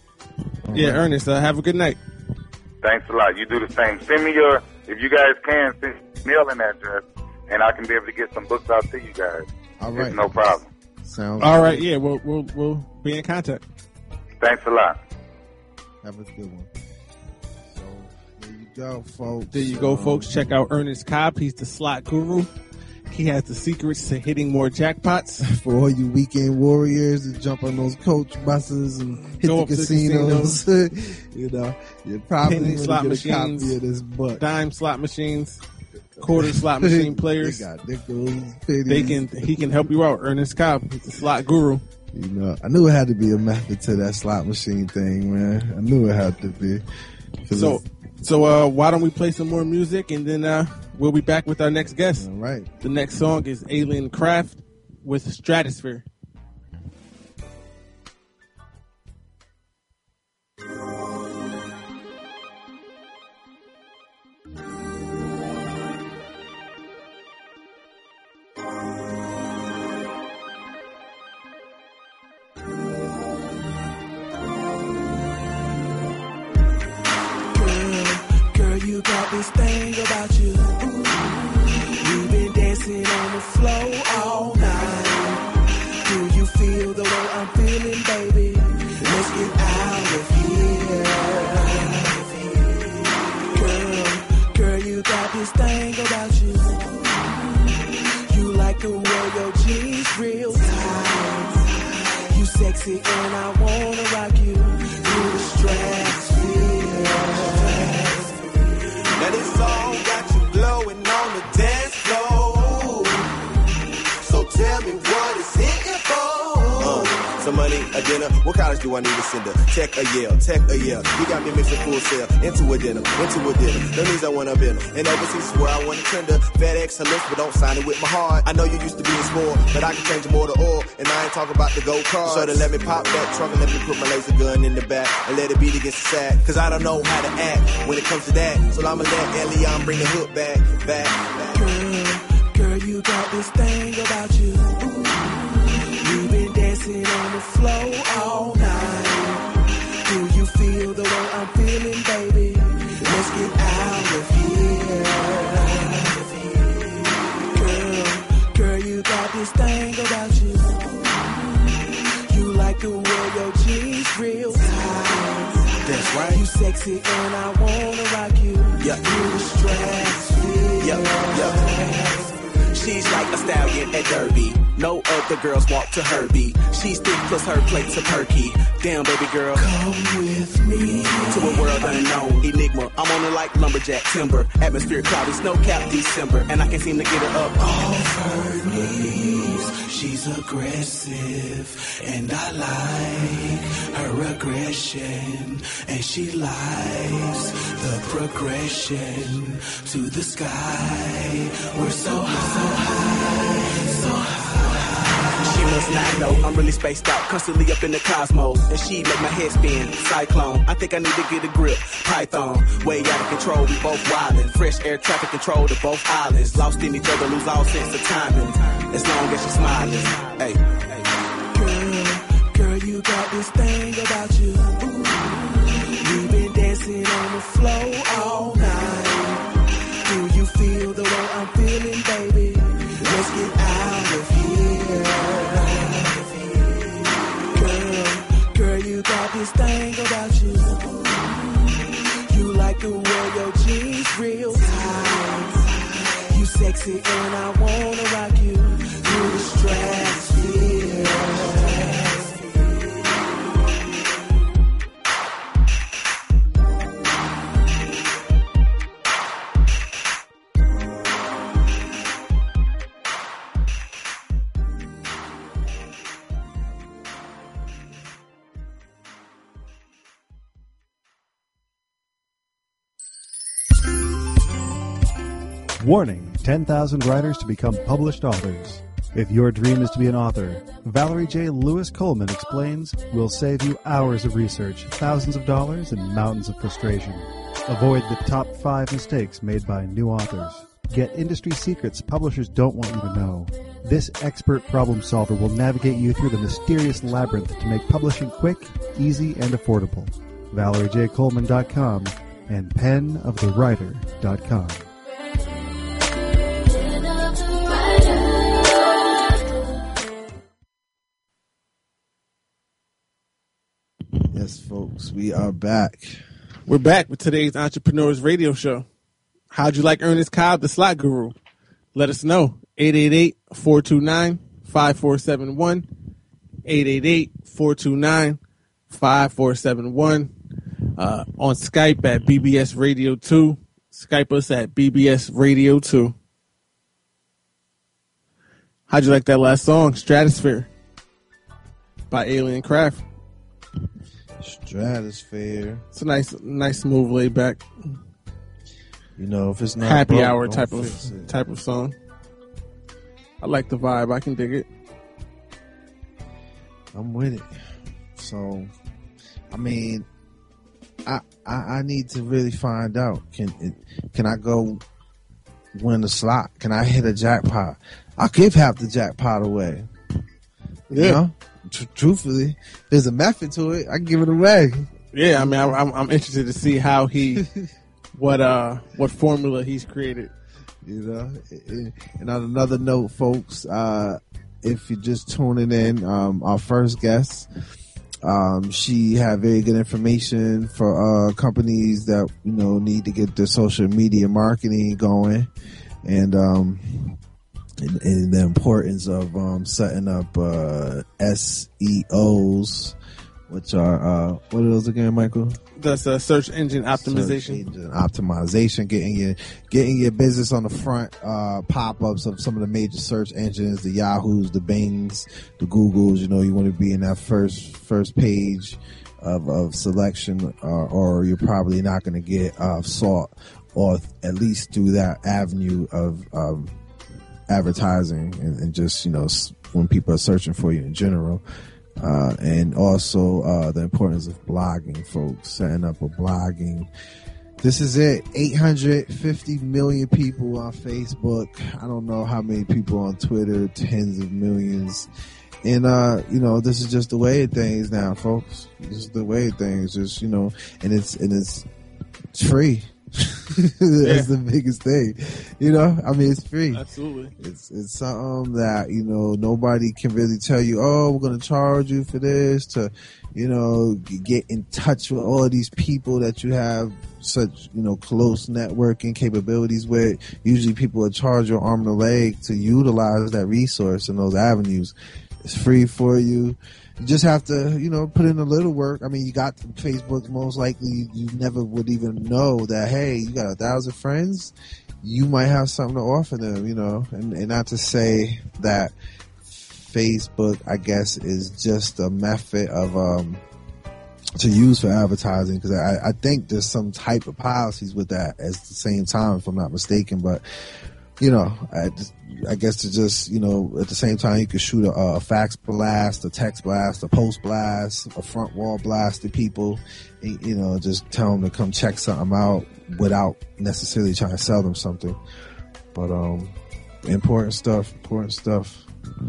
Yeah, Ernest, uh, have a good night. Thanks a lot. You do the same. Send me your, if you guys can, send me your mailing address, and I can be able to get some books out to you guys. All right. It's no problem. Sounds All good. right, yeah, we'll we'll we'll be in contact. Thanks a lot. Have a good one. So there you go, folks. There you go, Um, folks. Check out Ernest Cobb. He's the slot guru. He has the secrets to hitting more jackpots. For all you weekend warriors that jump on those coach buses and hit Go the up to casinos, you know, you're probably Penny going slot to get a machines, copy of this book. Dime slot machines, quarter slot machine players. They got nickels, pennies. They can he can help you out. Ernest Cobb, he's the slot guru. You know, I knew it had to be a method to that slot machine thing, man. I knew it had to be. 'Cause So it's- so uh, why don't we play some more music and then uh, we'll be back with our next guest. all right. The next song is Alien Craft with Stratosphere. Girl, you got this thing about you. You've been dancing on the floor all night. Do you feel the way I'm feeling, baby? Let's get out of here. Girl, girl, you got this thing about you. You like to wear your jeans real tight. You sexy and I wanna rock you through the stratosphere. Now this song got you glowing on the dance floor. So tell me what it's hitting for. Uh, some money, a dinner. What college do I need to send her? Tech a Yale, tech a Yale. You got me mixing full sale. Into a dinner, into a dinner. That means I want a dinner. And overseas is where I want to tender. FedEx, hello, but don't sign it with my heart. I know you used to be a sport, but I can change it more to oil. And I ain't talking about the gold card. So to let me pop that trunk and let me put my laser gun in the back and let it beat against the sack. Cause I don't know how to act when it comes to that. So I'ma let Elion bring the hook back, back, back. Girl, girl, you got this thing about you. You've been dancing on the floor all night. Do you feel the way I'm feeling, baby? Let's get out of here. Girl, girl, you got this thing about you. real tight. That's right. You sexy and I wanna rock you. Yeah. You distract me. Yeah, yeah. She's like a stallion at Derby. No other girls walk to her beat. She's thick plus her plates are perky. Damn, baby girl, come with me to a world unknown. Enigma, I'm on it like lumberjack timber. Atmosphere cloudy, snow cap December, and I can't seem to get her up off her knees. She's aggressive, and I like her aggression, and she likes the progression to the sky. We're so high, so high, so high. She must not know I'm really spaced out, constantly up in the cosmos, and she make my head spin. Cyclone, I think I need to get a grip. Python, way out of control, we both wildin'. Fresh air traffic control to both islands. Lost in each other, lose all sense of timing. As long as she's smiling. Hey, girl, girl, you got this thing about you. Ooh, you've been dancing on the floor all night. Do you feel the way I'm feeling, baby? Let's get out of here. Girl, girl, you got this thing about you. You like to wear your jeans real tight. You sexy and I wanna rock you. You distract me. Warning, ten thousand writers to become published authors. If your dream is to be an author, Valerie J. Lewis Coleman explains will save you hours of research, thousands of dollars, and mountains of frustration. Avoid the top five mistakes made by new authors. Get industry secrets publishers don't want you to know. This expert problem solver will navigate you through the mysterious labyrinth to make publishing quick, easy, and affordable. Valerie J Coleman dot com and pen of the writer dot com. Yes, folks, we are back. We're back with today's Entrepreneurs Radio Show. How'd you like Ernest Cobb, the slot guru? Let us know. eight eight eight, four two nine, five four seven one. eight eight eight, four two nine, five four seven one. Uh, on Skype at B B S Radio two. Skype us at B B S Radio two. How'd you like that last song, Stratosphere, by Alien Craft? Stratosphere. It's a nice, nice, smooth, laid back. You know, if it's not happy broke, hour don't type of fix it. type of song. I like the vibe. I can dig it. I'm with it. So, I mean, I I, I need to really find out. Can can I go win the slot? Can I hit a jackpot? I'll give half the jackpot away. Yeah. You know? Tr- truthfully, there's a method to it. I can give it away. Yeah, I mean, I, I'm I'm interested to see how he, what uh, what formula he's created. You know, and on another note, folks, uh, if you're just tuning in, um, our first guest, um, she had very good information for uh, companies that you know need to get their social media marketing going, and um, and, and the importance of um, setting up uh, S E Os, which are uh, what are those again, Michael? That's uh, search engine optimization. Search engine optimization, getting your getting your business on the front uh, pop-ups of some of the major search engines, the Yahoos, the Bings, the Googles. You know, you want to be in that first first page of of selection, uh, or you're probably not going to get uh, sought, or at least through that avenue of um, advertising and, and just you know when people are searching for you in general. Uh, and also uh, the importance of blogging, folks, setting up a blogging. This is it. eight hundred fifty million people on Facebook. I don't know how many people on Twitter, tens of millions. And, uh, you know, this is just the way of things now, folks. This is the way of things. Just, you know, and it's, and it's free. That's yeah. the biggest thing. You know, I mean, it's free. Absolutely. It's it's something that, you know, nobody can really tell you, oh, we're going to charge you for this, to, you know, get in touch with all of these people that you have such, you know, close networking capabilities with. Usually people will charge your arm and a leg to utilize that resource and those avenues. It's free for you. You just have to, you know, put in a little work. I mean, you got Facebook, most likely you, you never would even know that, hey, you got a thousand friends, you might have something to offer them, you know, and, and not to say that Facebook, I guess, is just a method of, um, to use for advertising, because I, I think there's some type of policies with that at the same time, if I'm not mistaken, but, you know, I, just, I guess to just, you know, at the same time, you could shoot a, a fax blast, a text blast, a post blast, a front wall blast to people, and, you know, just tell them to come check something out without necessarily trying to sell them something. But, um, important stuff, important stuff.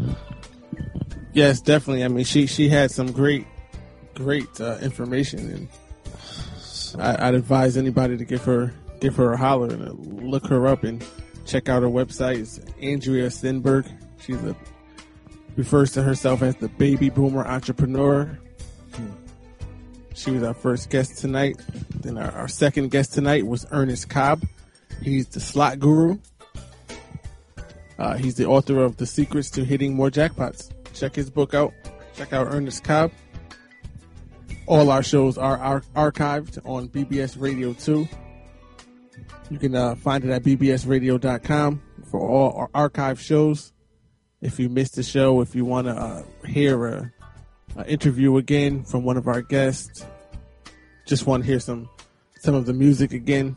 Yes, definitely. I mean, she, she had some great, great, uh, information, and I, I'd advise anybody to give her, give her a holler and look her up and check out her website. It's Andrea Stenberg. She's a refers to herself as the baby boomer entrepreneur. She was our first guest tonight. Then our, our second guest tonight was Ernest Cobb. He's the slot guru. Uh, he's the author of The Secrets to Hitting More Jackpots. Check his book out. Check out Ernest Cobb. All our shows are, are archived on B B S Radio two. You can uh, find it at b b s radio dot com for all our archive shows. If you missed the show, if you want to uh, hear a, a interview again from one of our guests, just want to hear some some of the music again,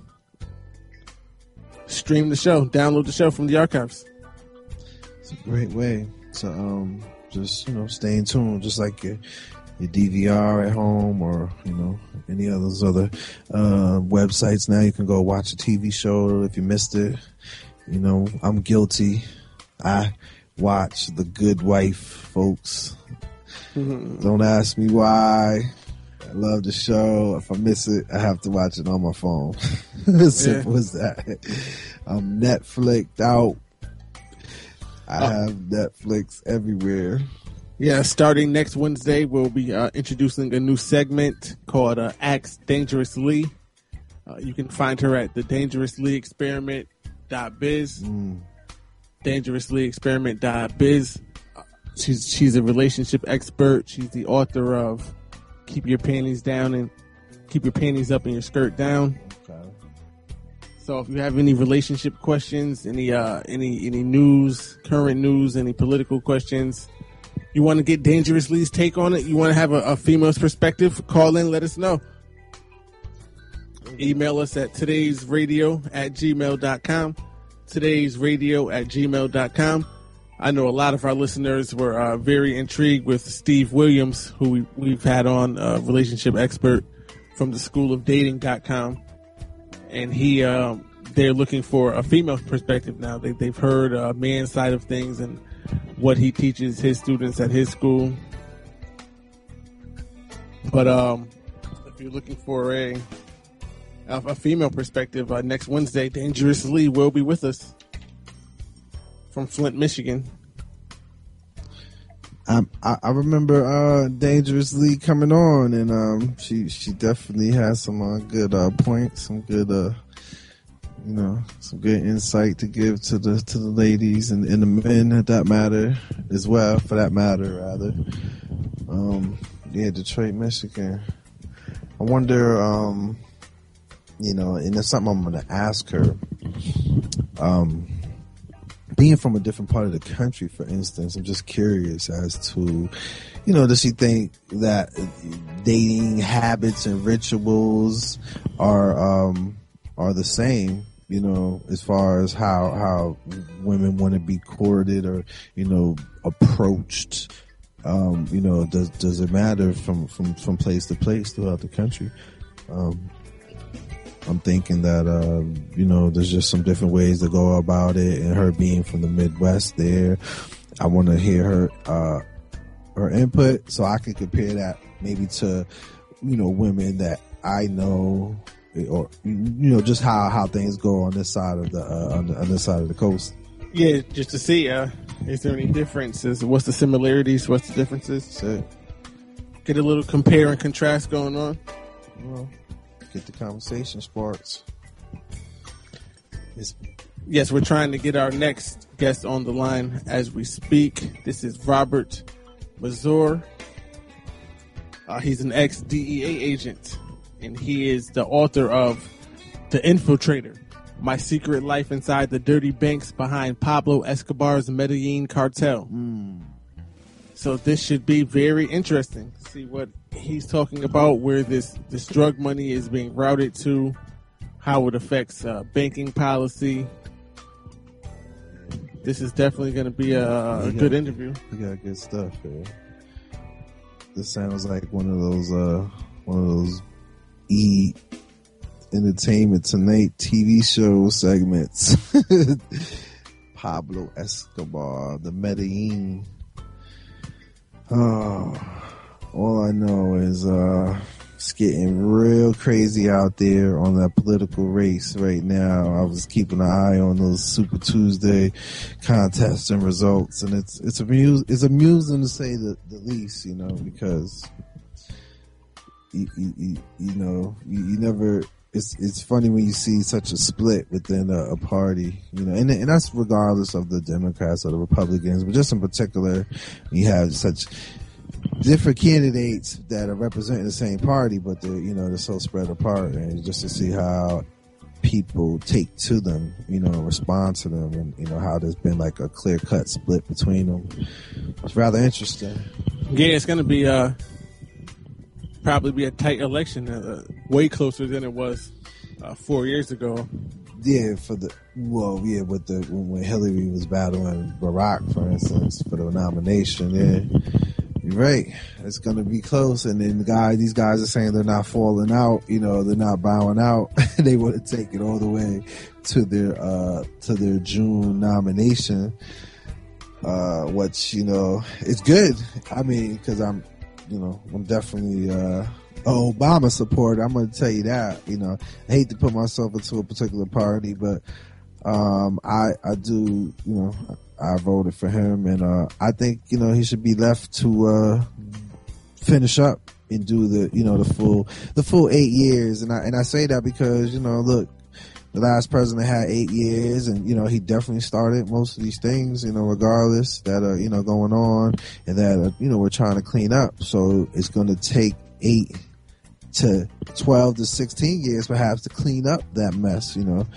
stream the show, download the show from the archives. It's a great way to um, just, you know, stay in tune, just like your, your D V R at home, or, you know, any of those other uh, websites. Now you can go watch a T V show if you missed it. You know, I'm guilty. I watch The Good Wife, folks. Mm-hmm. Don't ask me why. I love the show. If I miss it, I have to watch it on my phone. As Yeah. simple as that. I'm Netflixed out. I Oh. have Netflix everywhere. Yeah, starting next Wednesday, we'll be uh, introducing a new segment called uh, Ask Dangerously. Uh, you can find her at the dangerously experiment dot biz. Mm. dangerously experiment dot biz. Uh, she's she's a relationship expert. She's the author of Keep Your Panties Down and Keep Your Panties Up and Your Skirt Down. Okay. So if you have any relationship questions, any uh, any any news, current news, any political questions, you want to get Dangerously's take on it, you want to have a, a female's perspective, call in, let us know. Email us at today's radio at gmail dot com. today's radio at gmail dot com. I know a lot of our listeners were uh, very intrigued with Steve Williams, who we, we've had on, a relationship expert from the school of dating dot com. And he, um, they're looking for a female perspective now. They, they've heard a man's side of things and what he teaches his students at his school. But um, if you're looking for a a female perspective, uh, next Wednesday, Dangerously will be with us from Flint, Michigan. I, I I remember uh, Dangerously coming on, and um, she she definitely has some uh, good uh, points, some good uh, you know, some good insight to give to the to the ladies and, and the men at that matter as well, for that matter rather. Um, yeah, Detroit, Michigan. I wonder, um, you know, and that's something I'm going to ask her. Um. Being from a different part of the country, for instance, I'm just curious as to, you know, does she think that dating habits and rituals are um, are the same, you know, as far as how how women want to be courted or, you know, approached? Um, you know, does does it matter from, from, from place to place throughout the country? Um, I'm thinking that, uh, you know, there's just some different ways to go about it, and her being from the Midwest there, I want to hear her, uh, her input so I can compare that maybe to, you know, women that I know or you know, just how, how things go on this side of the uh, on, the, on this side of the coast. Yeah, just to see, uh, is there any differences? What's the similarities? What's the differences? So get a little compare and contrast going on. Well, get the conversation sparks. It's, yes, we're trying to get our next guest on the line as we speak. This is Robert Mazur. Uh, he's an ex-D E A agent, and he is the author of The Infiltrator, My Secret Life Inside the Dirty Banks Behind Pablo Escobar's Medellin Cartel. Mm. So this should be very interesting. See what he's talking about, where this, this drug money is being routed to, how it affects uh, banking policy. This is definitely going to be a, a got, good interview. We got good stuff here. This sounds like one of those, uh, one of those E Entertainment Tonight T V show segments. Pablo Escobar, the Medellin. Oh, all I know is uh, it's getting real crazy out there on that political race right now. I was keeping an eye on those Super Tuesday contests and results, and it's it's amus- it's amusing to say the, the least, you know, because you you, you, you know you, you never. It's it's funny when you see such a split within a, a party, you know, and and that's regardless of the Democrats or the Republicans, but just in particular, you have such different candidates that are representing the same party, but they're, you know, they're so spread apart, and just to see how people take to them, you know, respond to them, and, you know, how there's been like a clear cut split between them. It's rather interesting. Yeah, it's going to be, uh, probably be a tight election, uh, way closer than it was uh, four years ago. Yeah, for the, well, yeah, with the, when Hillary was battling Barack, for instance, for the nomination, yeah. You're right. It's going to be close. And then the guy, these guys are saying they're not falling out, you know, they're not bowing out. They want to take it all the way to their, uh, to their June nomination. Uh, which, you know, it's good. I mean, cause I'm, you know, I'm definitely, uh, an Obama supporter. I'm going to tell you that, you know, I hate to put myself into a particular party, but, um, I, I do, you know, I voted for him, and uh, I think, you know, he should be left to uh, finish up and do the, you know, the full the full eight years. And I and I say that because, you know, look, the last president had eight years, and, you know, he definitely started most of these things, you know, regardless, that are, you know, going on, and that are, you know, we're trying to clean up. So it's going to take eight to twelve to sixteen years perhaps to clean up that mess, you know.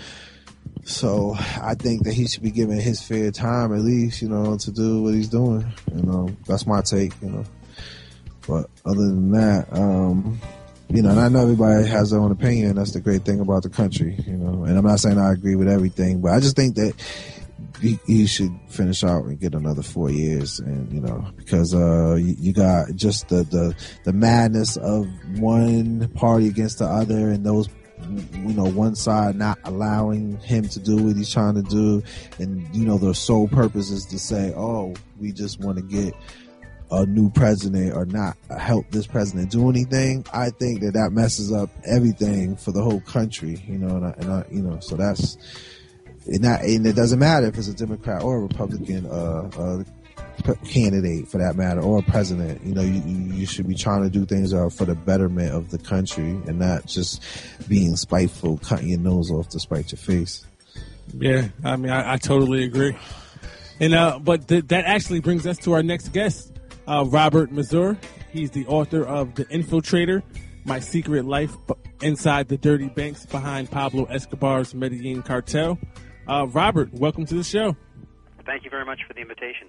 So I think that he should be given his fair time, at least, you know, to do what he's doing. You know, that's my take, you know. But other than that, um, you know, and I know everybody has their own opinion. That's the great thing about the country, you know. And I'm not saying I agree with everything, but I just think that he, he should finish out and get another four years. And, you know, because uh, you, you got just the, the, the madness of one party against the other, and those, you know, one side not allowing him to do what he's trying to do, and, you know, their sole purpose is to say, oh, we just want to get a new president or not help this president do anything. I think that that messes up everything for the whole country, you know, and I, and I you know, so that's, and, not, and it doesn't matter if it's a Democrat or a Republican uh, uh, candidate, for that matter, or a president. You know, you, you should be trying to do things uh, for the betterment of the country, and not just being spiteful, cutting your nose off to spite your face. Yeah, I mean, I, I totally agree. And uh, but th- that actually brings us to our next guest, uh, Robert Mazur. He's the author of The Infiltrator, My Secret Life Inside the Dirty Banks Behind Pablo Escobar's Medellin Cartel. Uh, Robert, welcome to the show. Thank you very much for the invitation.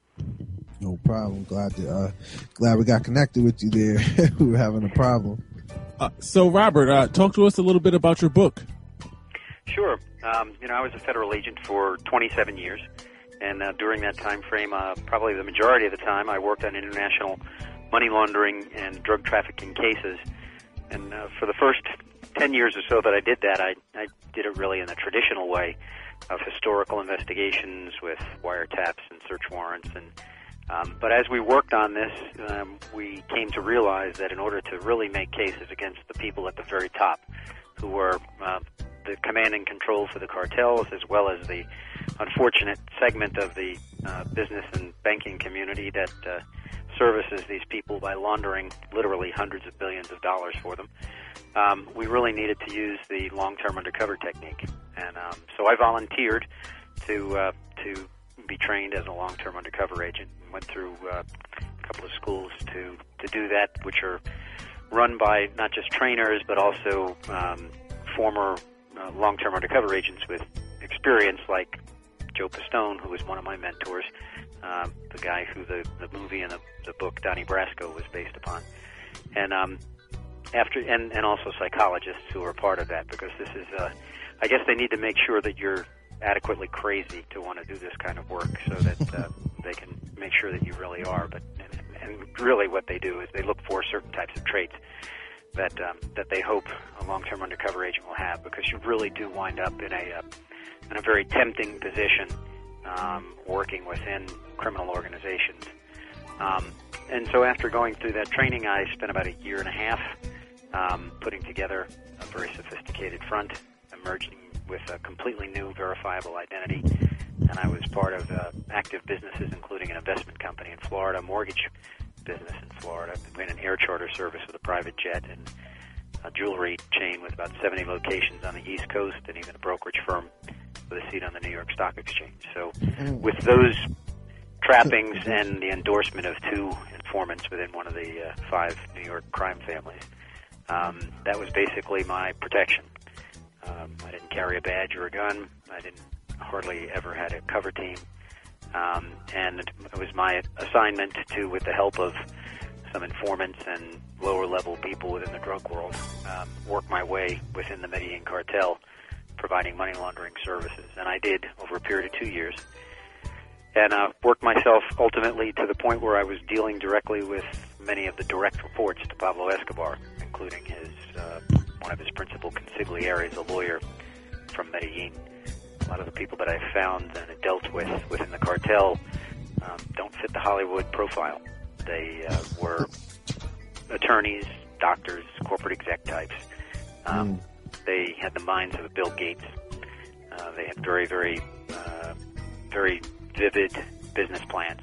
No problem. Glad to, uh, glad we got connected with you there. We were having a problem. Uh, so, Robert, uh, talk to us a little bit about your book. Sure. Um, you know, I was a federal agent for twenty-seven years, and uh, during that time frame, uh, probably the majority of the time, I worked on international money laundering and drug trafficking cases. And uh, for the first ten years or so that I did that, I, I did it really in the traditional way of historical investigations with wiretaps and search warrants. And um, but as we worked on this, um, we came to realize that in order to really make cases against the people at the very top, who were uh, the command and control for the cartels, as well as the unfortunate segment of the uh, business and banking community that uh, services these people by laundering literally hundreds of billions of dollars for them. Um, we really needed to use the long-term undercover technique, and um, so I volunteered to uh, to be trained as a long-term undercover agent. Went through uh, a couple of schools to to do that, which are run by not just trainers but also um, former uh, long-term undercover agents with experience, like Joe Pistone, who was one of my mentors, um, the guy who the, the movie and the, the book Donnie Brasco was based upon, and um, after and, and also psychologists who are part of that, because this is, uh, I guess they need to make sure that you're adequately crazy to want to do this kind of work, so that uh, they can make sure that you really are. But and, and really, what they do is they look for certain types of traits that um, that they hope a long-term undercover agent will have, because you really do wind up in a uh, in a very tempting position, um, working within criminal organizations. Um, and so after going through that training, I spent about a year and a half um, putting together a very sophisticated front, emerging with a completely new verifiable identity. And I was part of uh, active businesses, including an investment company in Florida, a mortgage business in Florida, we had an air charter service with a private jet, and a jewelry chain with about seventy locations on the East Coast, and even a brokerage firm with a seat on the New York Stock Exchange. So with those trappings and the endorsement of two informants within one of the uh, five New York crime families, um, that was basically my protection. Um, I didn't carry a badge or a gun. I didn't hardly ever had a cover team. Um, and it was my assignment to, with the help of some informants and lower-level people within the drug world, um, work my way within the Medellin cartel, providing money laundering services. And I did over a period of two years. And uh, worked myself ultimately to the point where I was dealing directly with many of the direct reports to Pablo Escobar, including his uh, one of his principal consiglieres, a lawyer from Medellin. A lot of the people that I found and dealt with within the cartel um, don't fit the Hollywood profile. They uh, were attorneys, doctors, corporate exec types. Um, mm. They had the minds of a Bill Gates. Uh, they had very, very, uh, very vivid business plans,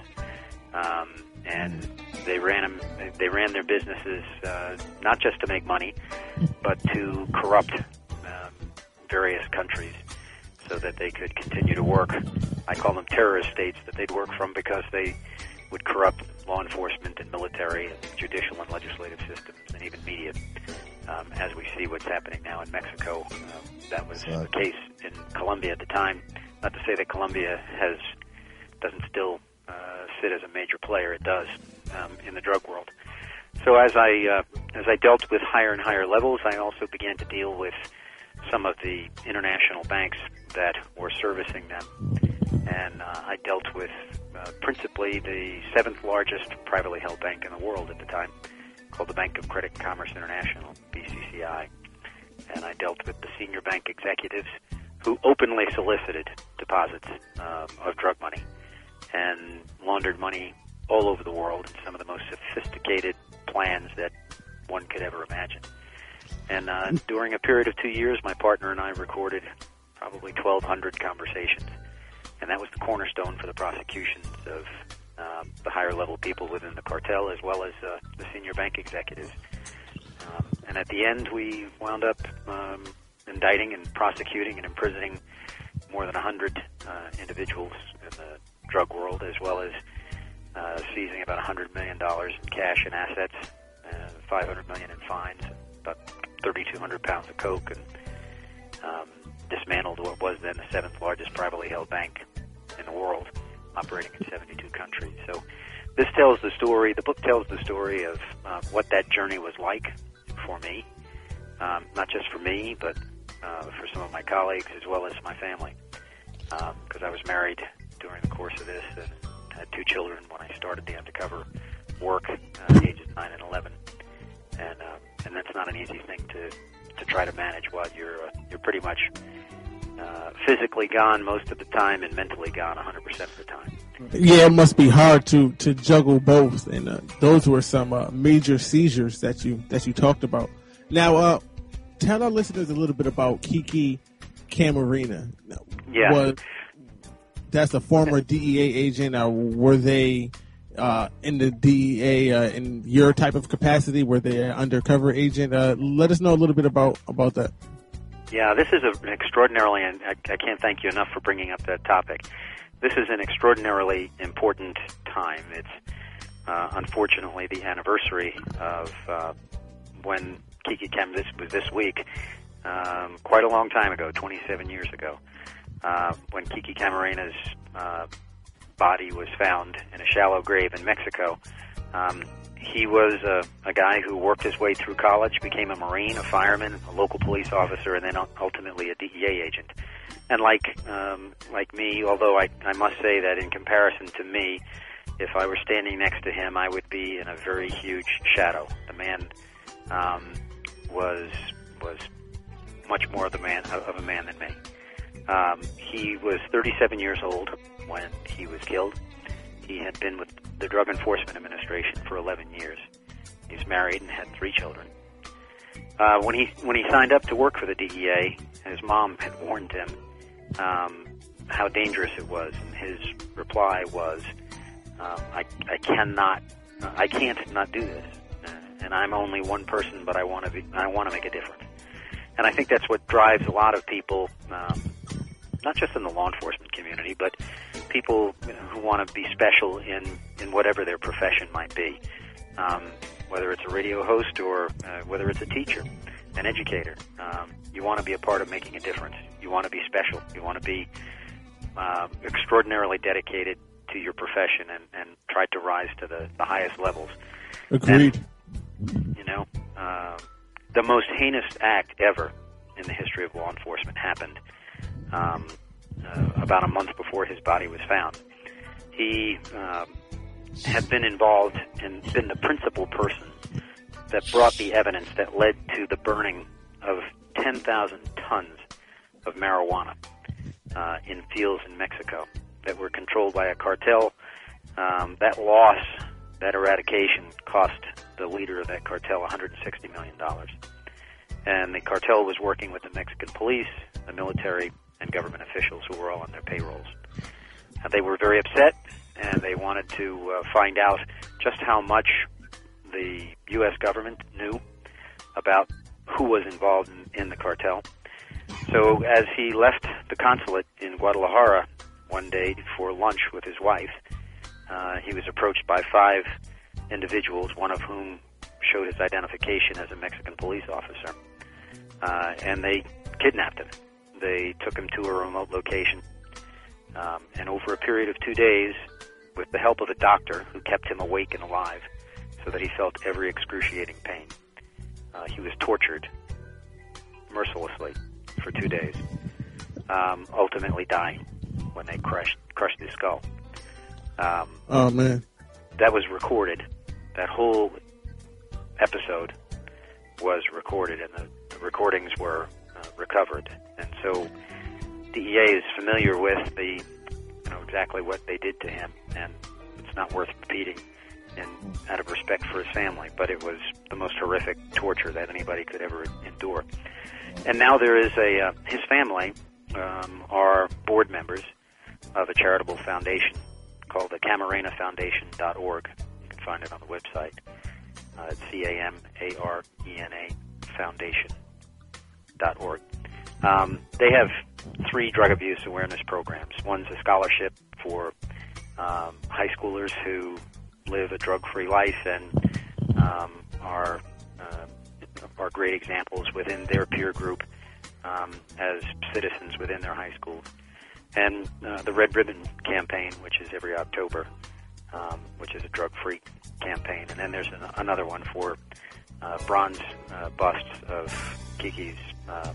um, and they ran them. They ran their businesses uh, not just to make money, but to corrupt um, various countries, so that they could continue to work. I call them terrorist states that they'd work from, because they would corrupt law enforcement and military and judicial and legislative systems, and even media, um, as we see what's happening now in Mexico. Um, that was the case in Colombia at the time. Not to say that Colombia has doesn't still uh, sit as a major player. It does um, in the drug world. So as I uh, as I dealt with higher and higher levels, I also began to deal with some of the international banks that were servicing them. And uh, I dealt with uh, principally the seventh largest privately held bank in the world at the time, called the Bank of Credit and Commerce International, B C C I. And I dealt with the senior bank executives who openly solicited deposits um, of drug money and laundered money all over the world in some of the most sophisticated plans that one could ever imagine. And uh, during a period of two years, my partner and I recorded probably twelve hundred conversations. And that was the cornerstone for the prosecutions of um, the higher-level people within the cartel, as well as uh, the senior bank executives. Um, and at the end, we wound up um, indicting and prosecuting and imprisoning more than one hundred uh, individuals in the drug world, as well as uh, seizing about one hundred million dollars in cash and assets, uh, five hundred million dollars in fines, about thirty-two hundred pounds of coke, and um, dismantled what was then the seventh largest privately held bank in the world, operating in seventy-two countries. So this tells the story, the book tells the story of uh, what that journey was like for me, um, not just for me, but uh, for some of my colleagues as well as my family, because um, I was married during the course of this and had two children when I started the undercover work, uh, ages nine and eleven, and uh, and that's not an easy thing to to try to manage while you're uh, you're pretty much uh, physically gone most of the time and mentally gone one hundred percent of the time. Yeah, it must be hard to, to juggle both, and uh, those were some uh, major seizures that you that you talked about. Now, uh, tell our listeners a little bit about Kiki Camarena. Yeah. Was, that's a former D E A agent. Uh, were they uh, in the D E A uh, in your type of capacity? Were they an undercover agent? Uh, let us know a little bit about, about that. Yeah, this is a, an extraordinarily, and I, I can't thank you enough for bringing up that topic. This is an extraordinarily important time. It's uh, unfortunately the anniversary of uh, when Kiki Cam, this was this week, um, quite a long time ago, twenty-seven years ago, uh, when Kiki Camarena's uh, body was found in a shallow grave in Mexico. Um, he was a, a guy who worked his way through college, became a Marine, a fireman, a local police officer, and then ultimately a D E A agent. And like um, like me, although I, I must say that in comparison to me, if I were standing next to him, I would be in a very huge shadow. The man um, was was much more of the man of a man than me. Um, he was thirty-seven years old when he was killed. He had been with the Drug Enforcement Administration for eleven years. He's married and had three children. Uh, when he when he signed up to work for the D E A, his mom had warned him um, how dangerous it was, and his reply was, um, "I I cannot, uh, I can't not do this, uh, and I'm only one person, but I want to be, I want to make a difference." And I think that's what drives a lot of people, um, not just in the law enforcement community, but people you know, who want to be special in, in whatever their profession might be, um, whether it's a radio host or uh, whether it's a teacher, an educator. Um, you want to be a part of making a difference. You want to be special. You want to be uh, extraordinarily dedicated to your profession and, and try to rise to the, the highest levels. Agreed. And, you know, uh, the most heinous act ever in the history of law enforcement happened um, uh, about a month before his body was found. He uh, had been involved and been the principal person that brought the evidence that led to the burning of ten thousand tons of marijuana uh, in fields in Mexico that were controlled by a cartel. Um, that loss, that eradication, cost the leader of that cartel one hundred sixty million dollars. And the cartel was working with the Mexican police, the military, and government officials who were all on their payrolls. And they were very upset, and they wanted to uh, find out just how much the U S government knew about who was involved in, in the cartel. So as he left the consulate in Guadalajara one day for lunch with his wife, uh, he was approached by five individuals, one of whom showed his identification as a Mexican police officer. Uh, and they kidnapped him. They took him to a remote location. Um, and over a period of two days, with the help of a doctor who kept him awake and alive so that he felt every excruciating pain, uh, he was tortured mercilessly for two days, um, ultimately dying when they crushed, crushed his skull. Um, oh, man. That was recorded. That whole episode was recorded, and the, the recordings were uh, recovered. And so D E A is familiar with the, you know, exactly what they did to him, and it's not worth repeating in, out of respect for his family, but it was the most horrific torture that anybody could ever endure. And now there is a, uh, his family um, are board members of a charitable foundation called the Camarena Foundation dot org. You can find it on the website. Uh, it's C A M A R E N A Foundation dot org. Um, they have three drug abuse awareness programs. One's a scholarship for um, high schoolers who live a drug-free life and um, are uh, are great examples within their peer group um, as citizens within their high schools. And uh, the Red Ribbon Campaign, which is every October, um, which is a drug-free campaign. And then there's an, another one for uh, bronze uh, busts of Kiki's uh,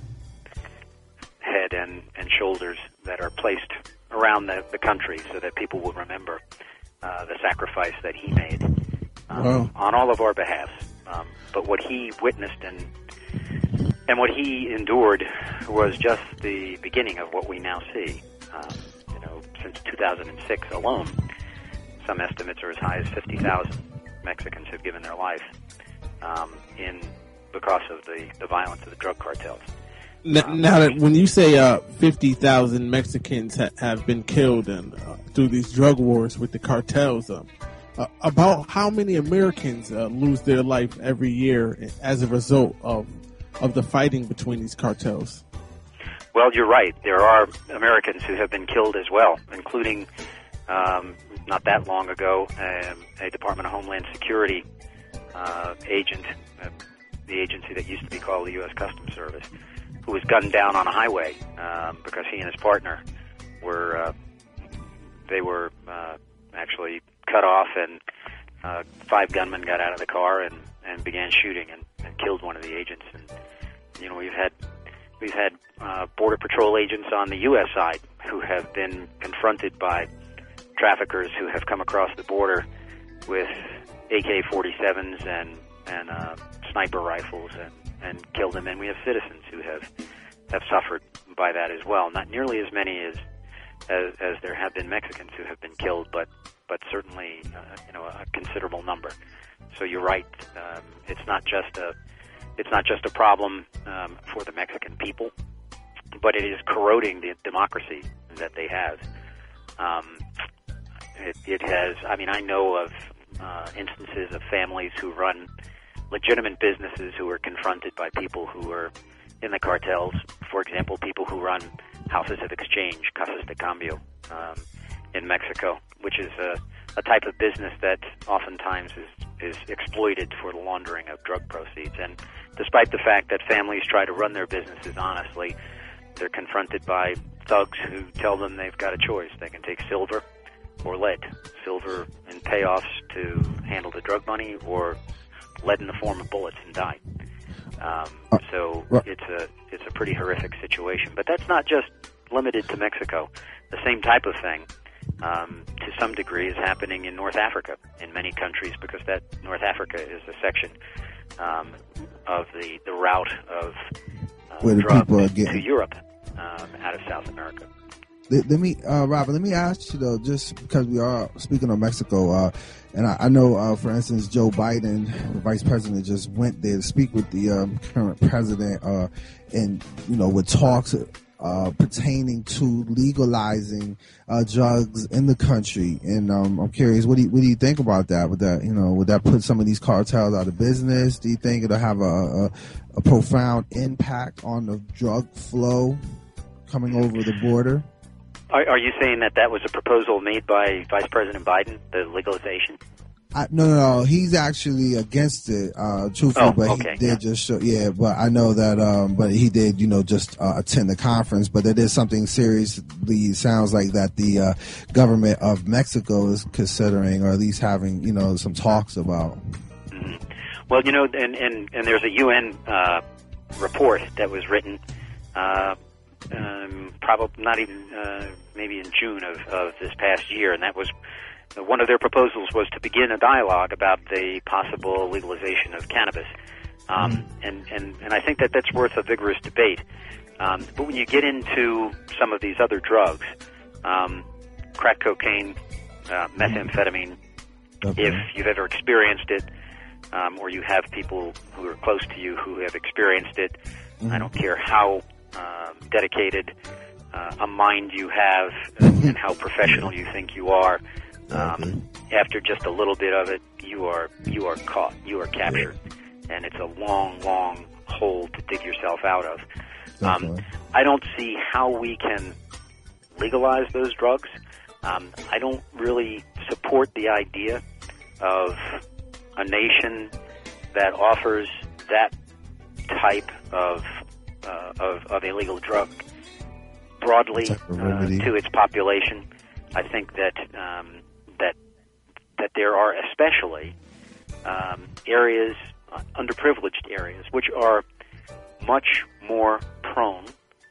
head and, and shoulders that are placed around the, the country so that people will remember uh, the sacrifice that he made um, wow. on all of our behalf. Um, but what he witnessed and and what he endured was just the beginning of what we now see. Um, you know, since two thousand six alone, some estimates are as high as fifty thousand Mexicans have given their life um, in because of the, the violence of the drug cartels. Now, Um, now that when you say uh, fifty thousand Mexicans ha- have been killed and, uh, through these drug wars with the cartels, um, uh, about how many Americans uh, lose their life every year as a result of of the fighting between these cartels? Well, you're right. There are Americans who have been killed as well, including um, not that long ago um, a Department of Homeland Security uh, agent, uh, the agency that used to be called the U S Customs Service, who was gunned down on a highway um, because he and his partner were uh, they were uh, actually cut off, and uh, five gunmen got out of the car and, and began shooting and, and killed one of the agents. And you know, we've had we've had uh, Border Patrol agents on the U S side who have been confronted by traffickers who have come across the border with A K forty-sevens and and uh, sniper rifles and, and killed them. And we have citizens who have have suffered by that as well. Not nearly as many as as, as there have been Mexicans who have been killed, but but certainly uh, you know, a considerable number. So you're right. Um, it's not just a it's not just a problem um, for the Mexican people, but it is corroding the democracy that they have. Um, it, it has. I mean, I know of uh, instances of families who run legitimate businesses who are confronted by people who are in the cartels. For example, people who run houses of exchange, casas de cambio, um, in Mexico, which is a, a type of business that oftentimes is, is exploited for the laundering of drug proceeds. And despite the fact that families try to run their businesses honestly, they're confronted by thugs who tell them they've got a choice. They can take silver or lead. Silver in payoffs to handle the drug money, or lead in the form of bullets and die. Um, so it's a it's a pretty horrific situation. But that's not just limited to Mexico. The same type of thing, um, to some degree, is happening in North Africa, in many countries, because that North Africa is a section um, of the, the route of uh, Where the drugs people are getting- to Europe um, out of South America. Let, let me, uh, Robert, let me ask you though, just because we are speaking of Mexico, uh, and I, I know, uh, for instance, Joe Biden, the vice president, just went there to speak with the um, current president, uh, and, you know, with talks uh, pertaining to legalizing uh, drugs in the country. And um, I'm curious, what do you, what do you think about that? Would that, you know, would that put some of these cartels out of business? Do you think it'll have a, a, a profound impact on the drug flow coming over the border? Are, are you saying that that was a proposal made by Vice President Biden, the legalization? I, no, no, no. He's actually against it, uh, truthfully, Oh, but okay, he did yeah. just show, yeah, but I know that, um, but he did, you know, just, uh, attend the conference, but it is something seriously, sounds like that the, uh, government of Mexico is considering, or at least having, you know, some talks about. Mm-hmm. Well, you know, and, and, and there's a U N, uh, report that was written, uh, um, probably not even, uh, maybe in June of, of this past year, and that was, one of their proposals was to begin a dialogue about the possible legalization of cannabis. Um, mm-hmm. and, and, and I think that that's worth a vigorous debate. Um, but when you get into some of these other drugs, um, crack cocaine, uh, methamphetamine, okay. if you've ever experienced it, um, or you have people who are close to you who have experienced it, mm-hmm. I don't care how um, dedicated uh, a mind you have and how professional you think you are. Um, after just a little bit of it, you are you are caught, you are captured, and it's a long, long hole to dig yourself out of. Um, I don't see how we can legalize those drugs. Um, I don't really support the idea of a nation that offers that type of uh, of, of illegal drug broadly uh, to its population. I think that um, that that there are especially um, areas, uh, underprivileged areas, which are much more prone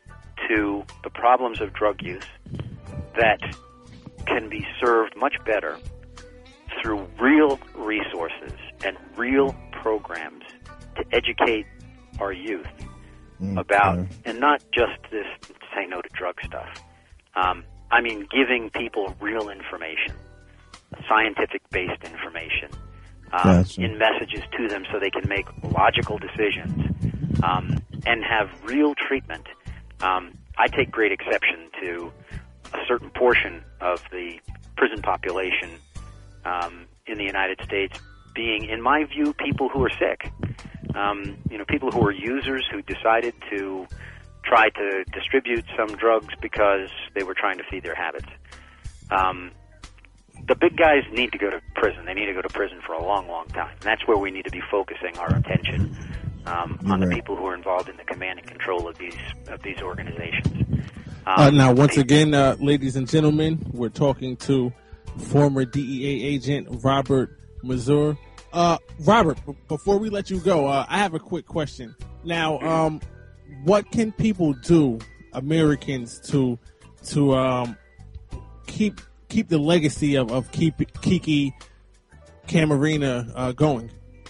to the problems of drug use, that can be served much better through real resources and real programs to educate our youth mm, about, yeah. and not just this say no to drug stuff. Um, I mean, giving people real information, scientific-based information, um, Gotcha. in messages to them so they can make logical decisions um, and have real treatment. Um, I take great exception to a certain portion of the prison population um, in the United States being, in my view, people who are sick. Um, you know, people who are users who decided to try to distribute some drugs because they were trying to feed their habits. Um, the big guys need to go to prison. They need to go to prison for a long, long time. And that's where we need to be focusing our attention um, on right. the people who are involved in the command and control of these of these organizations. Um, Uh, now, once again, uh, ladies and gentlemen, we're talking to former D E A agent Robert Mazur. Uh, Robert, b- before we let you go, uh, I have a quick question. Now, um, what can people do, Americans, to to um, keep keep the legacy of, of keep, Kiki Camarena uh, going?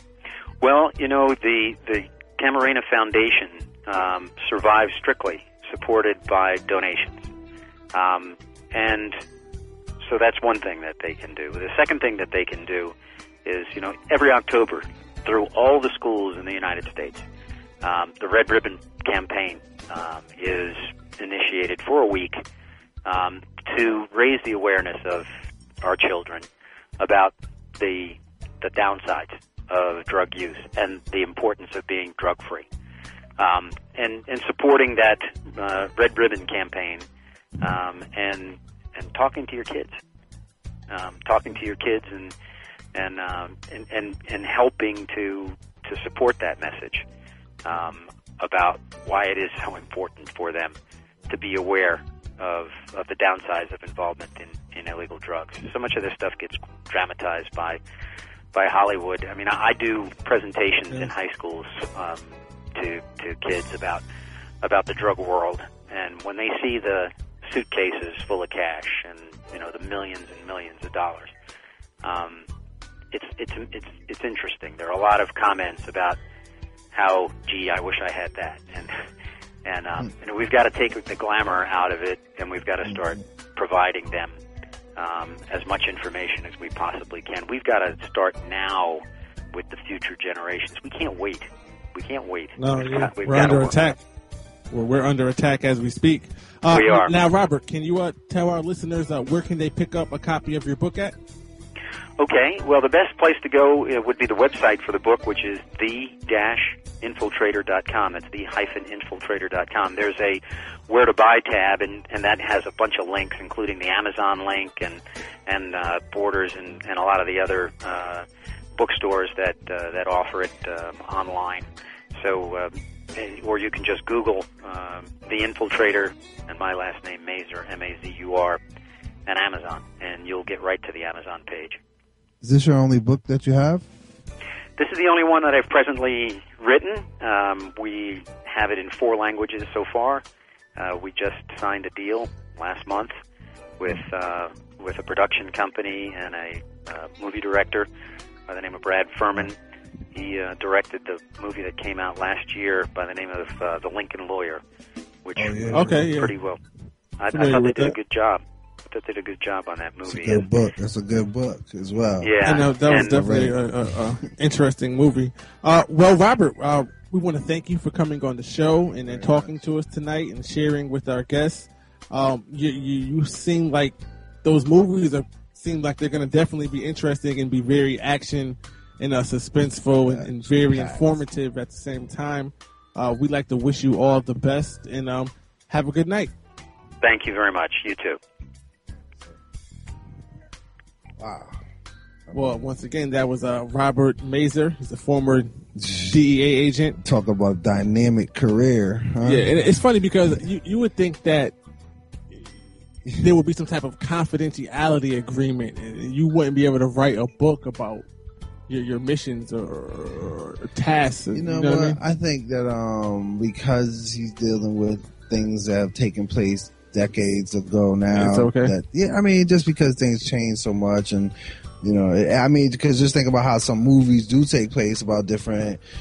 Well, you know, the the Camarena Foundation um, survives strictly supported by donations. Um, and so that's one thing that they can do. The second thing that they can do is, you know, every October, through all the schools in the United States, um, the Red Ribbon Campaign um, is initiated for a week um, to raise the awareness of our children about the the downsides of drug use and the importance of being drug-free. Um, and, and supporting that uh, Red Ribbon campaign um, and and talking to your kids, um, talking to your kids and and um, and, and and helping to to support that message um, about why it is so important for them to be aware of of the downsides of involvement in, in illegal drugs. So much of this stuff gets dramatized by by Hollywood. I mean, I, I do presentations in high schools um, to to kids about about the drug world, and when they see the suitcases full of cash and, you know, the millions and millions of dollars, um, it's it's it's it's interesting. There are a lot of comments about how, gee, I wish I had that, and and um, you know, we've got to take the glamour out of it, and we've got to start providing them um, as much information as we possibly can. We've got to start now with the future generations. We can't wait. We can't wait. No, We've yeah. got- we've we're got to under work. attack. Well, we're under attack as we speak. Uh, We are. Now, Robert, can you uh, tell our listeners uh, where can they pick up a copy of your book at? Okay, well, the best place to go uh, would be the website for the book, which is the dash infiltrator dot com. That's the hyphen infiltrator dot com. There's a where to buy tab, and, and that has a bunch of links, including the Amazon link and and uh, Borders and, and a lot of the other uh, bookstores that uh, that offer it um, online. So, uh, and- or you can just Google um, The Infiltrator and my last name, Mazur, M A Z U R, and Amazon, and you'll get right to the Amazon page. Is this your only book that you have? This is the only one that I've presently written. Um, we have it in four languages so far. Uh, we just signed a deal last month with uh, with a production company and a uh, movie director by the name of Brad Furman. He uh, directed the movie that came out last year by the name of uh, The Lincoln Lawyer, which Oh, yeah. was Okay, yeah. pretty well. I, I Familiar thought they with did a that. good job. I thought they did a good job on that It's a movie. good book. That's a good book as well. Yeah, And uh, that was and- definitely a, a, a interesting movie. Uh, well, Robert, uh, we want to thank you for coming on the show and, and talking to us tonight and sharing with our guests. Um, you, you, you seem like those movies are seem like they're going to definitely be interesting and be very action and uh, suspenseful and, and very informative at the same time. Uh, we'd like to wish you all the best and um, have a good night. Thank you very much. You too. Wow. Well, once again, that was uh, Robert Mazur. He's a former D E A agent. Talk about dynamic career. Huh? Yeah, and it's funny because you, you would think that there would be some type of confidentiality agreement, and you wouldn't be able to write a book about your, your missions or, or, or tasks. You know, you know what? what I mean? I think that um, because he's dealing with things that have taken place decades ago now. It's okay. That, yeah, I mean, just because things change so much, and you know, I mean, because just think about how some movies do take place about different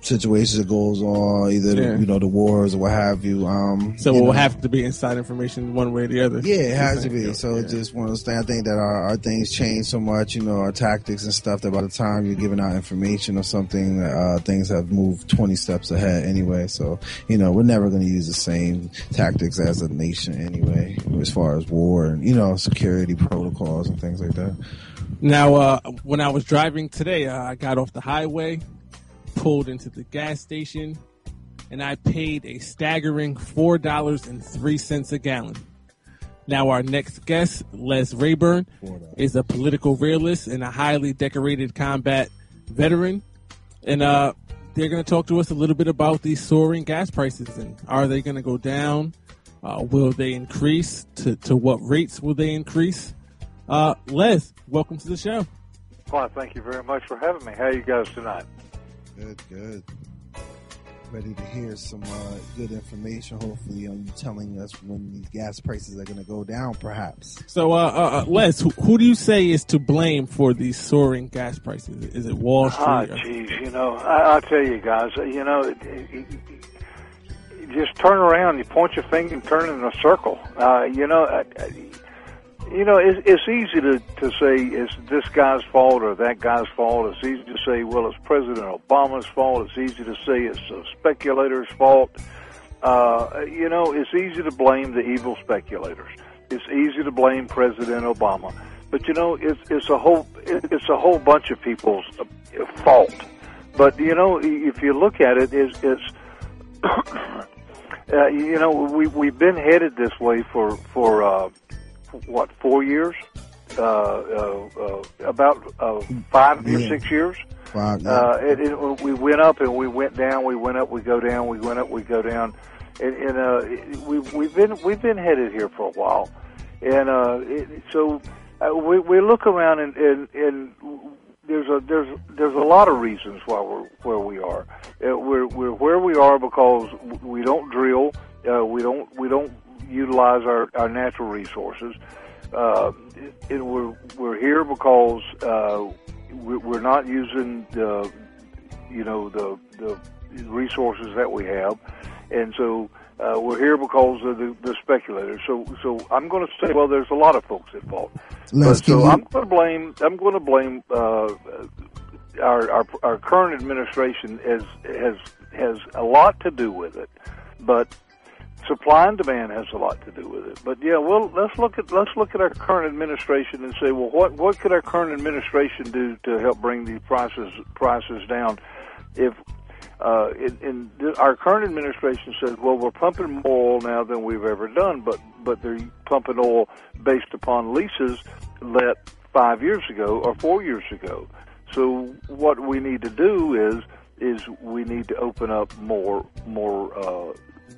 situations that goes on, either Yeah. you know the wars or what have you. Um, So you it will know. have to be inside information one way or the other. Yeah, it has to be. Yeah. So it's just one of those things. I think that our, our things change so much, you know, our tactics and stuff, that by the time you're giving out information or something, uh, things have moved twenty steps ahead anyway. So, you know, we're never going to use the same tactics as a nation anyway, as far as war and, you know, security protocols and things like that. Now, uh, when I was driving today, uh, I got off the highway, pulled into the gas station, and I paid a staggering four dollars and three cents a gallon. Now, our next guest, Les Rayburn, is a political realist and a highly decorated combat veteran. And uh, they're going to talk to us a little bit about these soaring gas prices. And are they going to go down? Uh, will they increase? To, to what rates will they increase? Uh, Les, welcome to the show. Well, thank you very much for having me. How are you guys tonight? Good, good. Ready to hear some uh, good information, hopefully, on you telling us when these gas prices are going to go down, perhaps. So, uh, uh, Les, who, who do you say is to blame for these soaring gas prices? Is it Wall Street? Ah, or- geez, you know, I, I'll tell you guys, you know, it, it, it, you just turn around, you point your finger and turn it in a circle. Uh, you know, I, I, you know, it's, it's easy to, to say it's this guy's fault or that guy's fault. It's easy to say, well, it's President Obama's fault. It's easy to say it's a speculator's fault. Uh, you know, it's easy to blame the evil speculators. It's easy to blame President Obama. But, you know, it's, it's a whole, it's a whole bunch of people's fault. But, you know, if you look at it, it's, it's uh, you know, we, we've been headed this way for, for, uh, what, four years? Uh, uh, uh, about uh, five Yeah. or six years. Five, yeah. Uh, it, it, we went up and we went down. We went up, we go down. We went up, we go down. And, and uh, we, we've been we've been headed here for a while. And uh, it, so uh, we, we look around and, and, and there's a there's there's a lot of reasons why we're where we are. Uh, we're we're where we are because we don't drill. Uh, we don't we don't utilize our, our natural resources. Uh, and we're we're here because uh, we're not using the you know the the resources that we have, and so uh, we're here because of the, the speculators. So so I'm going to say, well, there's a lot of folks at fault. Les, But, can so you- I'm going to blame I'm going to blame uh, our, our our current administration has has has a lot to do with it, but supply and demand has a lot to do with it. But yeah, well, let's look at let's look at our current administration and say, well, what what could our current administration do to help bring the prices prices down? If uh, in, in th- our current administration says, well, we're pumping more oil now than we've ever done, but but they're pumping oil based upon leases let five years ago or four years ago. So what we need to do is is we need to open up more more. Uh,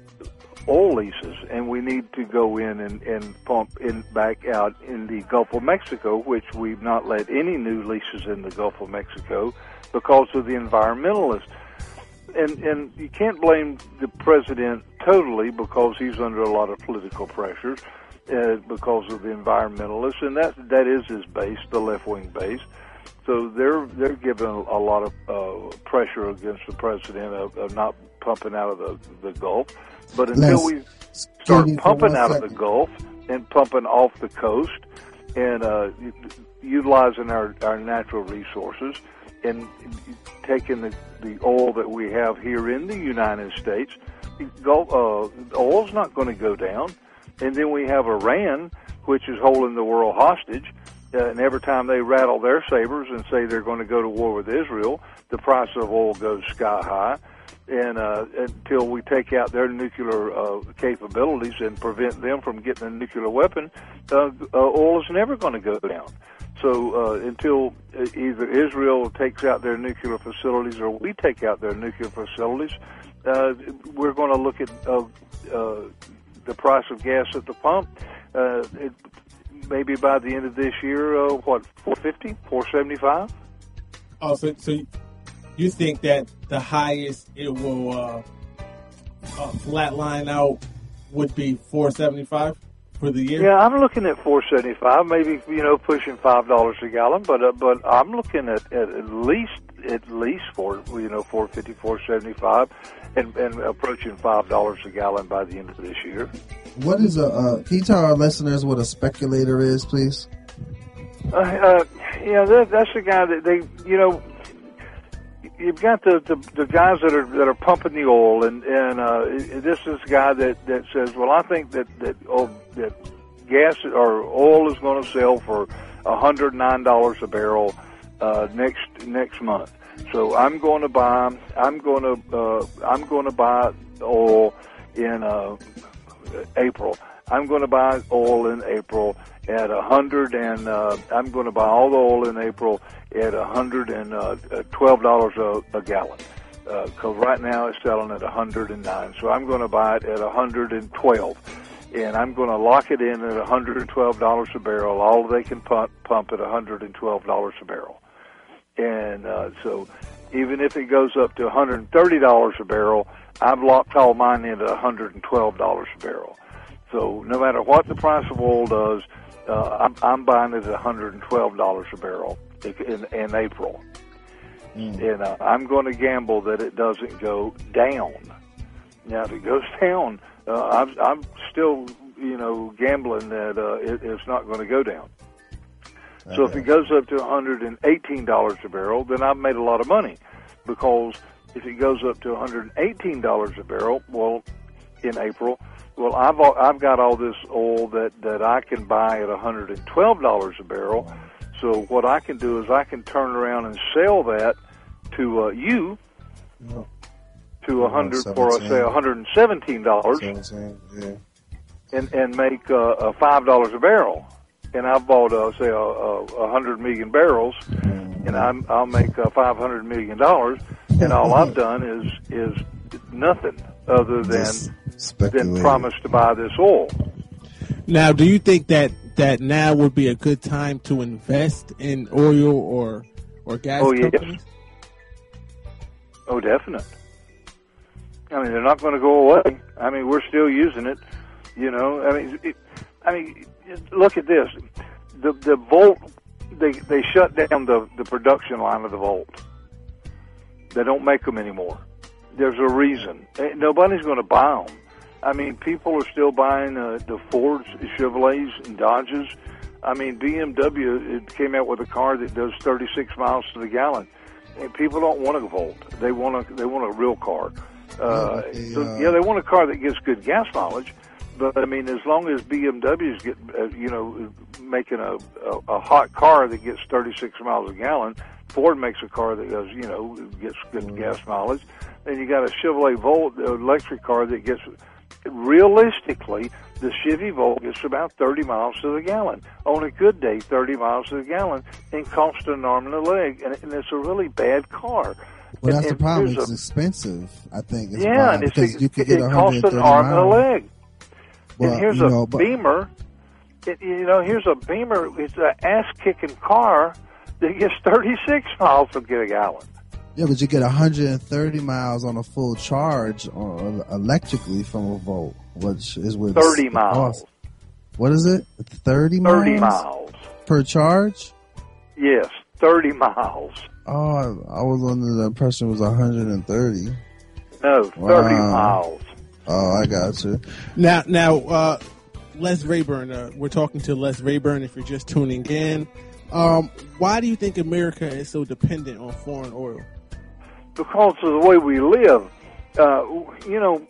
oil leases, and we need to go in and, and pump in back out in the Gulf of Mexico, which we've not let any new leases in the Gulf of Mexico because of the environmentalists. And and you can't blame the president totally because he's under a lot of political pressures uh, because of the environmentalists, and that that is his base, the left-wing base. So they're they're giving a, a lot of uh, pressure against the president of, of not pumping out of the, the Gulf. But until Les, we start Stevie, for pumping one out of second. the Gulf and pumping off the coast and uh, u- utilizing our, our natural resources and taking the, the oil that we have here in the United States, Gulf, uh, oil's not going to go down. And then we have Iran, which is holding the world hostage. Uh, and every time they rattle their sabers and say they're going to go to war with Israel, the price of oil goes sky high. And uh, until we take out their nuclear uh, capabilities and prevent them from getting a nuclear weapon, uh, uh, oil is never going to go down. So uh, until either Israel takes out their nuclear facilities or we take out their nuclear facilities, uh, we're going to look at uh, uh, the price of gas at the pump. Uh, it, maybe by the end of this year, uh, what, four fifty, four seventy-five? Oh, so, so you think that the highest it will uh, uh, flatline out would be four seventy-five for the year? Yeah, I'm looking at four seventy-five, maybe, you know, pushing five dollars a gallon, but uh, but I'm looking at, at at least at least four, you know, four fifty, four seventy five, and and approaching five dollars a gallon by the end of this year. What is a? Uh, can you tell our listeners what a speculator is, please? Uh, uh, yeah, that, that's the guy that they, you know, you've got the, the the guys that are that are pumping the oil, and and uh, this is the guy that, that says, well, I think that that oh, that gas or oil is going to sell for a hundred nine dollars a barrel uh, next next month. So I'm going to buy I'm going to uh, I'm going to buy oil in uh, April. I'm going to buy oil in April at a hundred, and uh, I'm going to buy all the oil in April at a hundred and uh, twelve dollars a, a gallon. Because uh, right now it's selling at a hundred and nine, so I'm going to buy it at a hundred and twelve, and I'm going to lock it in at a hundred and twelve dollars a barrel. All they can pump pump at a hundred and twelve dollars a barrel, and uh, so even if it goes up to a hundred and thirty dollars a barrel, I've locked all mine in at a hundred and twelve dollars a barrel. So no matter what the price of oil does, uh, I'm, I'm buying it at one hundred twelve dollars a barrel in, in April. Mm. And uh, I'm going to gamble that it doesn't go down. Now, if it goes down, uh, I'm, I'm still, you know, gambling that uh, it, it's not going to go down. Okay. So if it goes up to one hundred eighteen dollars a barrel, then I've made a lot of money. Because if it goes up to one hundred eighteen dollars a barrel, well, in April, well, I've I've got all this oil that, that I can buy at one hundred twelve dollars a barrel. So what I can do is I can turn around and sell that to uh, you yeah. to a hundred for uh, say one hundred seventeen dollars, yeah. and and make uh, uh, five dollars a barrel. And I've bought uh, say a, a, a hundred million barrels, and I'm, I'll make uh, five hundred million dollars. And all I've done is is nothing other than than promise to buy this oil. Now, do you think that, that now would be a good time to invest in oil or or gas oh, companies? Yes. Oh, definite. I mean, they're not going to go away. I mean, we're still using it. You know, I mean, it, I mean, look at this. The the Volt, they they shut down the the production line of the Volt. They don't make them anymore. There's a reason. Nobody's going to buy them. I mean, people are still buying uh, the Fords, Chevrolets, and Dodges. I mean, B M W it came out with a car that does thirty-six miles to the gallon. And people don't want a Volt. They want a they want a real car. Uh, yeah, so, yeah, they want a car that gets good gas mileage. But I mean, as long as B M Ws get uh, you know making a, a a hot car that gets thirty-six miles a gallon, Ford makes a car that does you know gets good mm. gas mileage. Then you got a Chevrolet Volt electric car that gets. Realistically, the Chevy Volt gets about thirty miles to the gallon. On a good day, thirty miles to the gallon, and costs an arm and a leg, and, and it's a really bad car. Well, and, that's the problem. It's a, expensive, I think. It's yeah, and it's, because you could it, get it costs an arm and a leg. Well, and here's you a know, but, Beamer. It, you know, here's a Beamer. It's an ass-kicking car that gets thirty-six miles to get a gallon. Yeah, but you get one hundred thirty miles on a full charge or electrically from a Volt, which is with thirty miles. What is it? thirty miles? thirty miles. Per charge? Yes, thirty miles. Oh, I was under the impression it was one hundred thirty. No, thirty wow. miles. Oh, I got you. Now, now, uh, Les Rayburn, uh, we're talking to Les Rayburn if you're just tuning in. Um, why do you think America is so dependent on foreign oil? Because of the way we live. Uh, you know,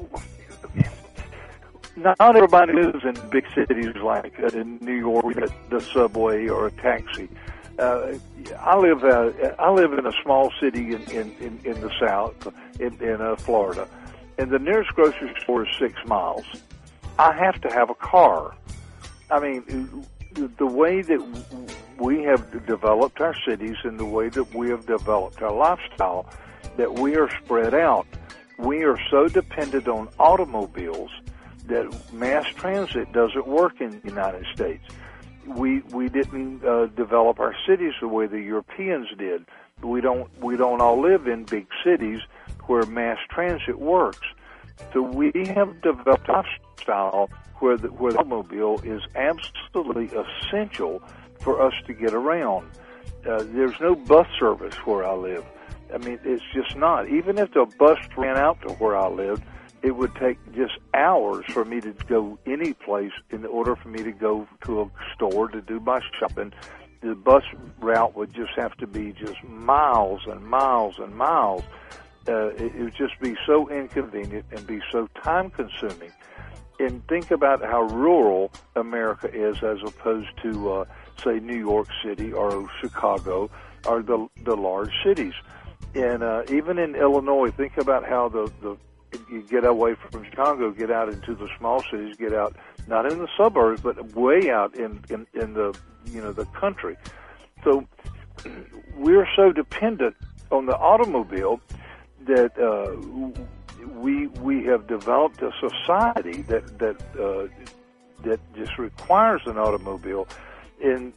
not everybody lives in big cities like uh, in New York, the subway or a taxi. Uh, I live uh, I live in a small city in, in, in, in the South, in, in uh, Florida, and the nearest grocery store is six miles. I have to have a car. I mean, the way that we have developed our cities and the way that we have developed our lifestyle, that we are spread out. We are so dependent on automobiles that mass transit doesn't work in the United States. We we didn't uh, develop our cities the way the Europeans did. We don't we don't all live in big cities where mass transit works. So we have developed a lifestyle where the, where the automobile is absolutely essential for us to get around. Uh, there's no bus service where I live. I mean, it's just not. Even if the bus ran out to where I lived, it would take just hours for me to go any place in order for me to go to a store to do my shopping. The bus route would just have to be just miles and miles and miles. Uh, it, it would just be so inconvenient and be so time-consuming. And think about how rural America is as opposed to, uh, say, New York City or Chicago or the the large cities. And uh, even in Illinois, think about how the, the you get away from Chicago, get out into the small cities, get out not in the suburbs, but way out in, in, in the you know the country. So we're so dependent on the automobile that uh, we we have developed a society that that uh, that just requires an automobile, and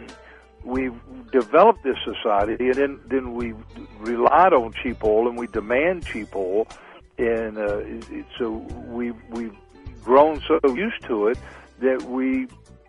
we've developed this society, and then then we relied on cheap oil, and we demand cheap oil, and uh, it, it, so we we've grown so used to it that we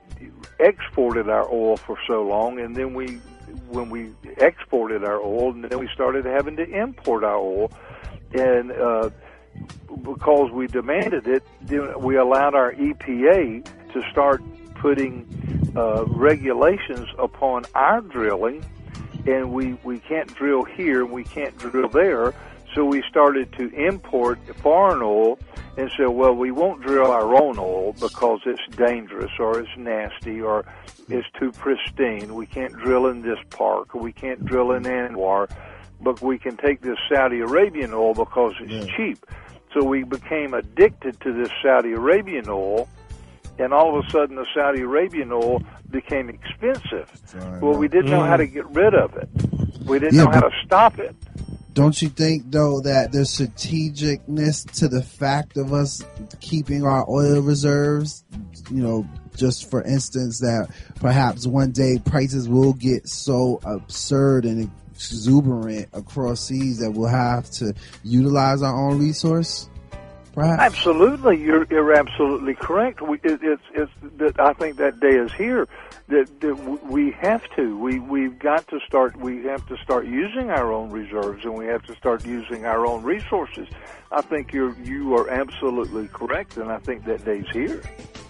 exported our oil for so long, and then we when we exported our oil, and then we started having to import our oil, and uh, because we demanded it, then we allowed our E P A to start putting uh, regulations upon our drilling, and we, we can't drill here and we can't drill there, so we started to import foreign oil and say, well, we won't drill our own oil because it's dangerous or it's nasty or it's too pristine. We can't drill in this park, or we can't drill in Anwar, but we can take this Saudi Arabian oil because it's yeah. cheap. So we became addicted to this Saudi Arabian oil, and all of a sudden the Saudi Arabian oil became expensive. Sorry, well, we didn't know mm. how to get rid of it. We didn't yeah, know how to stop it. Don't you think, though, that there's strategicness to the fact of us keeping our oil reserves? You know, just for instance, that perhaps one day prices will get so absurd and exuberant across seas that we'll have to utilize our own resource? Perhaps. Absolutely, you're you're absolutely correct. We, it, it's it's that I think that day is here. That, that we have to. We we've got to start. We have to start using our own reserves, and we have to start using our own resources. I think you're you are absolutely correct, and I think that day's here.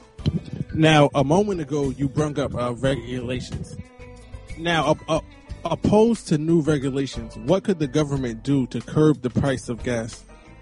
Now, a moment ago, you brought up uh, regulations. Now, uh, uh, opposed to new regulations, what could the government do to curb the price of gas?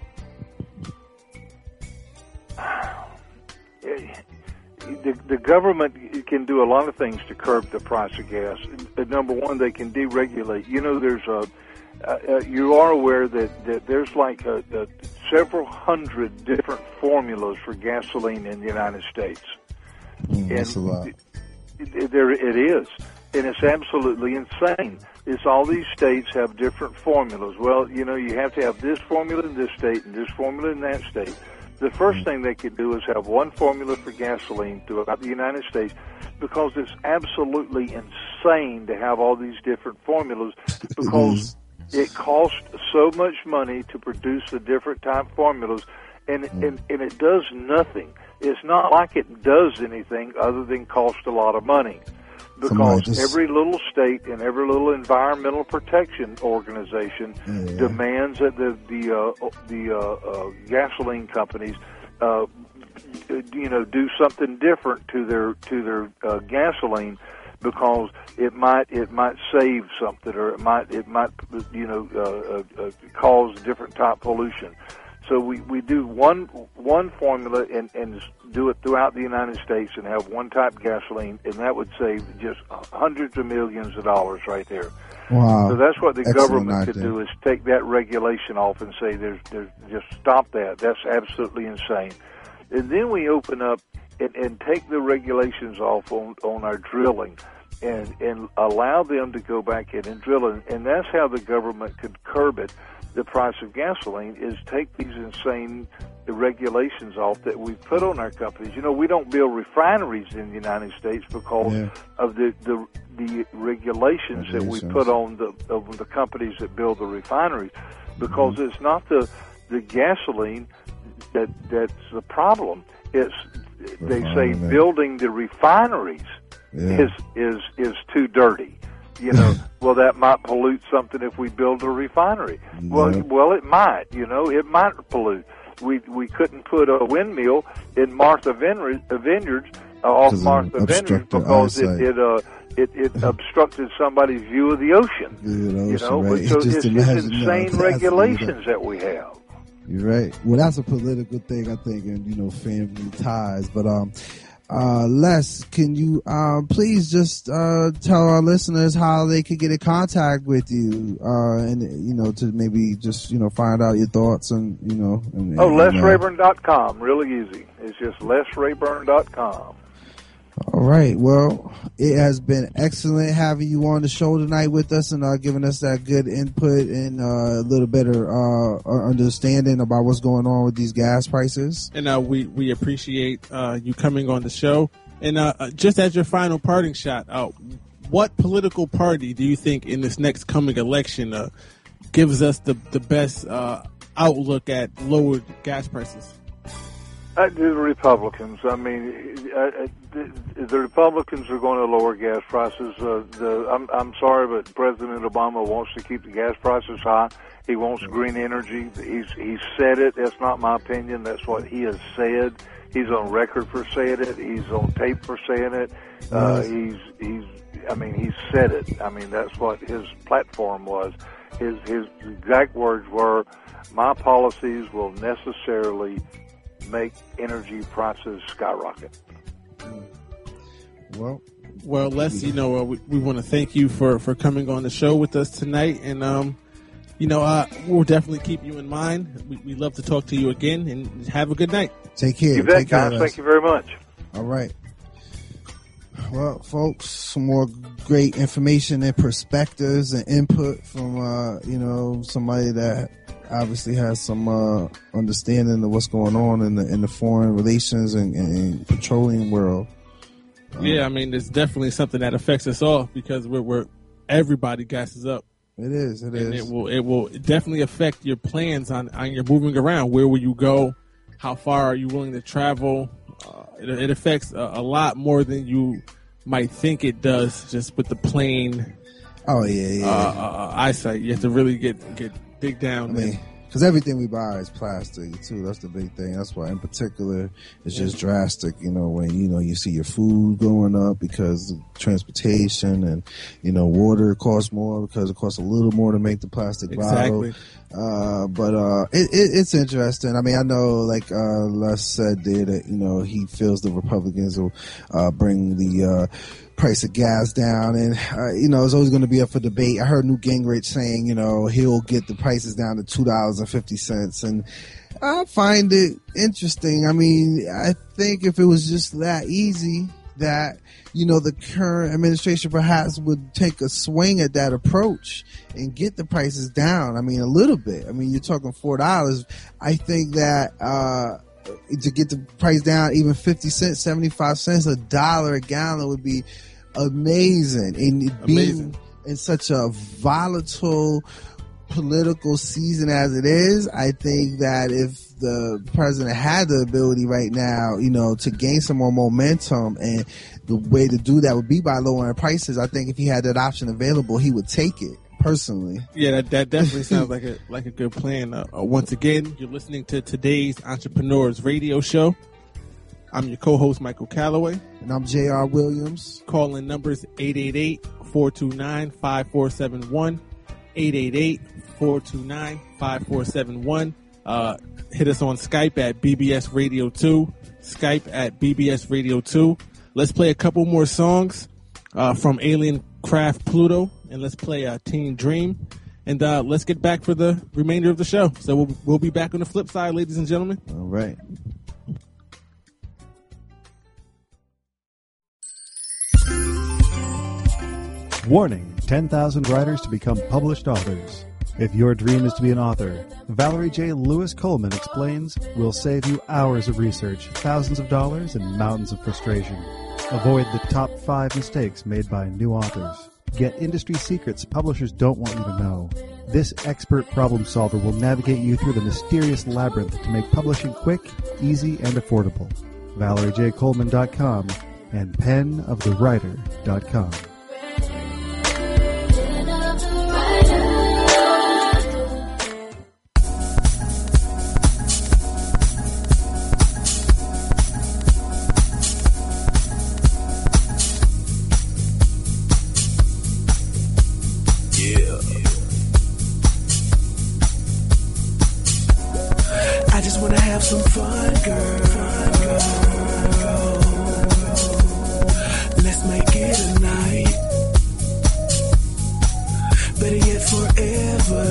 The, the government can do a lot of things to curb the price of gas. Number one, they can deregulate. You know, there's a, uh, you are aware that, that there's like a, a several hundred different formulas for gasoline in the United States. Mm, that's and a lot. It, it, there it is, and it's absolutely insane. It's all these states have different formulas. Well, you know, you have to have this formula in this state and this formula in that state. The first thing they could do is have one formula for gasoline throughout the United States, because it's absolutely insane to have all these different formulas, because it costs so much money to produce the different type formulas, and, and, and it does nothing. It's not like it does anything other than cost a lot of money, because just... every little state and every little environmental protection organization yeah. demands that the the uh, the uh, uh, gasoline companies, uh, you know, do something different to their to their uh, gasoline, because it might it might save something, or it might it might you know uh, uh, cause different type pollution. So we, we do one one formula and, and do it throughout the United States and have one type of gasoline, and that would save just hundreds of millions of dollars right there. Wow. So that's what the Excellent government idea. could do, is take that regulation off and say, there's, there's just stop that. That's absolutely insane. And then we open up and, and take the regulations off on, on our drilling and, and allow them to go back in and drill it. And that's how the government could curb it. The price of gasoline is take these insane regulations off that we put on our companies. You know, we don't build refineries in the United States because yeah. of the, the the regulations, regulations that we put on the of the companies that build the refineries, because mm-hmm. it's not the the gasoline that that's the problem. It's they say building the refineries yeah. is is is too dirty. You know, well, that might pollute something if we build a refinery. Well, Yeah. well, it might. You know, it might pollute. We we couldn't put a windmill in Martha Vineyards, uh, Vineyards uh, off 'Cause it Martha Vineyards obstructed because it eyesight. it, uh, it it obstructed somebody's view of the ocean. You know, You know, right? but so Just it's, it's imagine, you know, insane that's- regulations that we have. You're right. Well, that's a political thing, I think, and you know, family ties. But um, uh, Les, can you um, please just uh, tell our listeners how they could get in contact with you, uh, and you know, to maybe just you know find out your thoughts and you know. And, Oh, and, Les uh, Rayburn dot com, really easy. It's just Les Rayburn dot com. All right. Well, it has been excellent having you on the show tonight with us and uh, giving us that good input and uh, a little better uh, understanding about what's going on with these gas prices. And uh, we we appreciate uh, you coming on the show. And uh, uh, just as your final parting shot, uh, what political party do you think in this next coming election uh, gives us the the best uh, outlook at lowered gas prices? Uh, the Republicans. I mean, uh, uh, the, the Republicans are going to lower gas prices. Uh, the, I'm, I'm sorry, but President Obama wants to keep the gas prices high. He wants green energy. He's he's said it. That's not my opinion. That's what he has said. He's on record for saying it. He's on tape for saying it. Uh, he's he's. I mean, he said it. I mean, that's what his platform was. His his exact words were, "My policies will necessarily make energy prices skyrocket." Well, well, Les, you know, uh, we, we want to thank you for, for coming on the show with us tonight, and um, you know, uh, we'll definitely keep you in mind. We we love to talk to you again, and have a good night. Take care. You bet, Take care, guys. Les. Thank you very much. All right. Well, folks, some more great information and perspectives and input from, uh, you know, somebody that obviously has some uh, understanding of what's going on in the in the foreign relations and, and petroleum world. Um, Yeah, I mean, it's definitely something that affects us all because we're, we're everybody gasses up. It is. It and is. It will it will definitely affect your plans on, on your moving around. Where will you go? How far are you willing to travel? Uh, it, it affects a, a lot more than you might think it does. Just with the plain. Oh yeah, yeah. Uh, uh, eyesight, you have to really get get dig down. I mean, because everything we buy is plastic too. That's the big thing. That's why, in particular, it's just drastic. You know, when you know you see your food going up because of transportation, and you know, water costs more because it costs a little more to make the plastic Exactly. bottle. Uh, but uh, it, it, it's interesting. I mean, I know, like uh, Les said there, that you know he feels the Republicans will uh, bring the uh, price of gas down, and uh, you know it's always going to be up for debate. I heard Newt Gingrich saying, you know, he'll get the prices down to two dollars and fifty cents, and I find it interesting. I mean, I think if it was just that easy, that you know the current administration perhaps would take a swing at that approach and get the prices down. I mean, a little bit. I mean, you're talking four dollars. I think that uh, to get the price down even fifty cents, seventy-five cents, a dollar a gallon would be amazing. And it being Amazing. in such a volatile political season as it is, I think that if the president had the ability right now, you know, to gain some more momentum, and the way to do that would be by lowering prices, I think if he had that option available, he would take it. Personally, yeah, that, that definitely sounds like a like a good plan. Uh, uh, once again, you're listening to today's Entrepreneurs Radio Show. I'm your co-host Michael Calloway, and I'm J R Williams. Calling numbers eight eight eight, four two nine, five four seven one, eight eight eight, four two nine, five four seven one. Uh, hit us on Skype at B B S Radio two, Skype at B B S Radio two. Let's play a couple more songs uh, from Alien Craft Pluto, and let's play uh, Teen Dream, and uh, let's get back for the remainder of the show. So we'll, we'll be back on the flip side, ladies and gentlemen. All right. Warning, ten thousand writers to become published authors. If your dream is to be an author, Valerie J. Lewis Coleman explains will save you hours of research, thousands of dollars, and mountains of frustration. Avoid the top five mistakes made by new authors. Get industry secrets publishers don't want you to know. This expert problem solver will navigate you through the mysterious labyrinth to make publishing quick, easy, and affordable. Valerie J Coleman dot com and pen of the writer dot com. wanna have some fun, girl. Let's make it a night. Better yet, forever.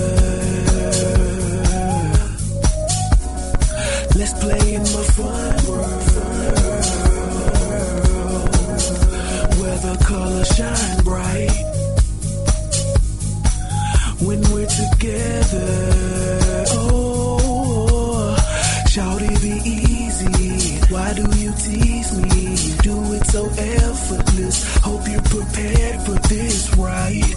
Let's play in my fun world, where the colors shine bright. When we're together, oh, shawty, be easy. Why do you tease me? You do it so effortless. Hope you're prepared for this, right?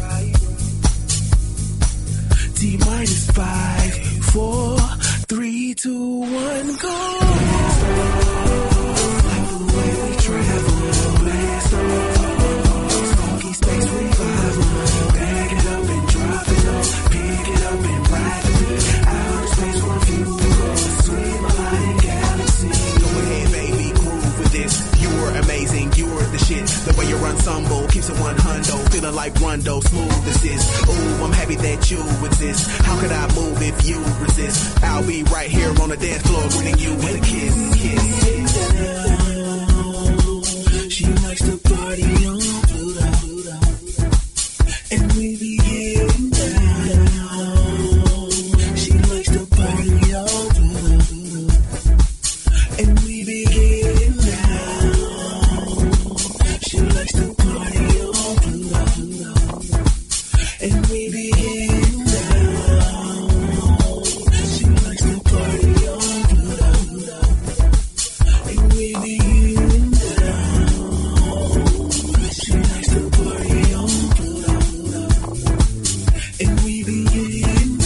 T minus five, four, three, two, one, go. Like the way we travel, blast off. Funky space revival. Bag it up and drop it off. Pick it up and ride it. Outer space refuel. Sweet melodic galaxy. Go ahead, baby, groove with this. You were amazing, you were the shit. The way you run ensemble keeps it one hundo. Feeling like Rondo, smooth as this. Ooh, I'm happy that you exist. How could I move if you resist? I'll be right here on the dance floor, greeting you with a kiss, kiss. She likes to party on Pluto, and we be getting down. She likes to party on Pluto, and we be getting down. She likes to party on Pluto, and we be getting down. She likes to party on Pluto, and we be getting down. She likes to party on Pluto, and we be getting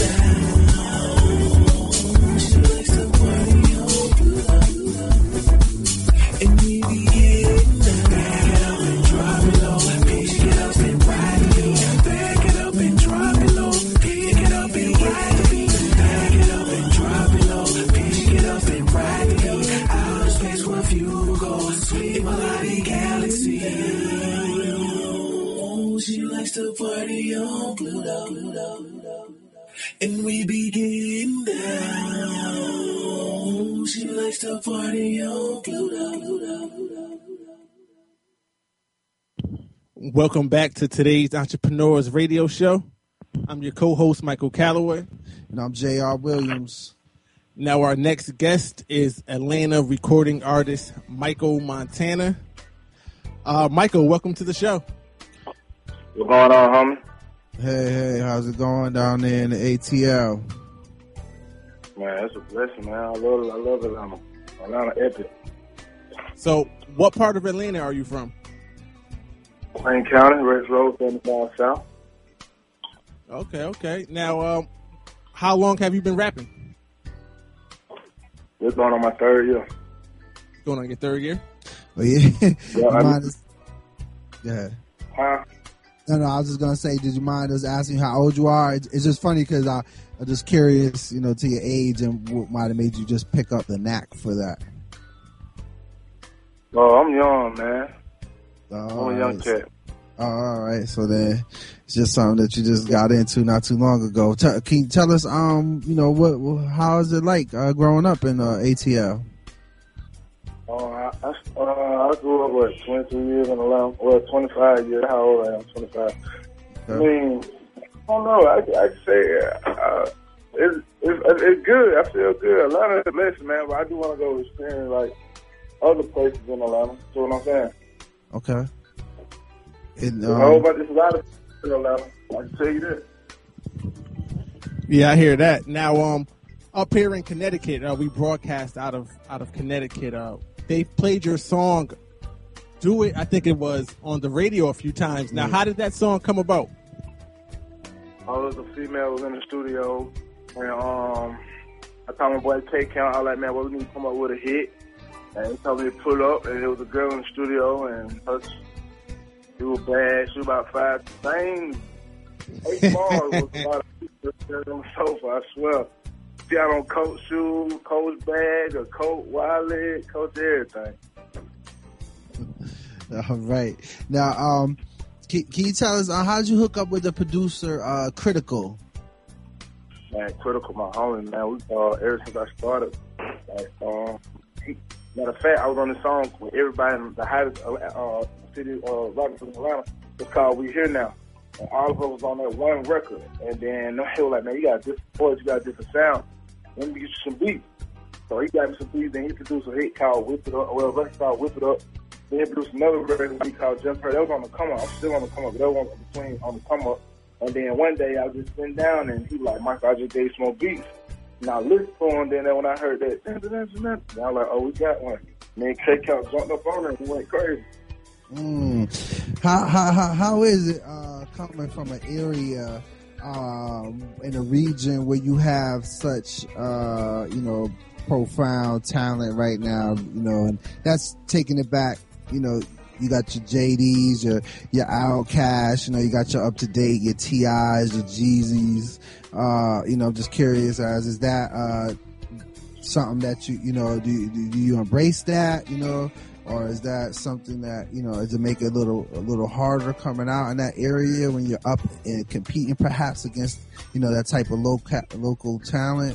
down. She likes to party on Pluto, and we be getting down. Back it up and drop it low. Pick it up and ride the beat. Back it up and drop it low. Pick it up and ride the beat. Back it up and drop it low. Pick it up and ride the beat. Outer space where fuel goes. Sweet melodic galaxy. She likes to party on Pluto, and we be getting down. She likes to party on Pluto. Welcome back to today's Entrepreneurs Radio Show. I'm your co-host, Michael Calloway. And I'm J R Williams. Now our next guest is Atlanta recording artist Michael Montana. Uh, Michael, welcome to the show. What's going on, homie? Hey, hey, how's it going down there in the A T L? Man, it's a blessing, man. I love it. I love Atlanta. Atlanta epic. So, what part of Atlanta are you from? Plain County, Rex Road, seventy-five South. Okay, okay. Now, um, how long have you been rapping? It's going on my third year. Going on your third year? Oh, yeah. Yeah, I mind us- Go ahead. Huh? No, no, I was just going to say, did you mind us asking how old you are? It's, it's just funny because I'm just curious, you know, to your age and what might have made you just pick up the knack for that. Oh, I'm young, man. Oh, I'm a young cat. Oh, all right. So then it's just something that you just got into not too long ago. T- can you tell us, um, you know, what, how is it like uh, growing up in uh, A T L? Oh, I, I, uh, I grew up, what, twenty-two years in Atlanta. Well, twenty-five years. How old I am? twenty-five. Okay. I mean, I don't know. I, I say uh, it's, it's, it's good. I feel good. Atlanta is a blessing, man, but I do want to go experience, like, other places in Atlanta. See what I'm saying? Okay. And, There's a whole um, bunch, there's a lot of in Atlanta. I can tell you that. Yeah, I hear that. Now, um, up here in Connecticut, uh, we broadcast out of out of Connecticut. Uh, they played your song, "Do It." I think it was on the radio a few times. Now, how did that song come about? All of the females in the studio, and um, I told my boy K Count, I was like, man, well, we need to come up with a hit. And he told me to pull up, and there was a girl in the studio, and her, she was bad. She was about five, same eight bars was about a on the sofa. I swear. She had on coat shoes, coach bag, a coat, wallet, coach everything. all right. Now, um, can, can you tell us uh, how did you hook up with the producer, uh, Critical? Man, Critical, my homie, man. We uh, ever since I started, Like, uh, he, matter of fact, I was on the song with everybody in the hottest uh, uh, city, uh, rappers in Atlanta. It's called We Here Now. And all of us was on that one record. And then they were like, man, you got a different voice, you got a different sound. Let me get you some beats. So he got me some beats, then he produced a hit called Whip It Up, well, a record called Whip It Up. Then he produced another record called Just Her. That was on the come up. I'm still on the come up, but that was on between on the come up. And then one day I was just sitting down and he was like, Michael, I just gave some more beats. And I listened to him, then when I heard that, dun, dun, dun, dun, dun, I was like, oh, we got one. And then K Count jumped up on it and went crazy. Mm. How, how, how, how is it uh, coming from an area um, in a region where you have such, uh, you know, profound talent right now, you know, and that's taking it back, you know, you got your J Ds, your your Outkast, you know, you got your up to date, your T Is, your Jeezys. Uh, you know, I'm just curious, as is that uh, something that you you know do, do do you embrace that, you know, or is that something that you know does it make it a little a little harder coming out in that area when you're up and competing perhaps against you know that type of local local talent?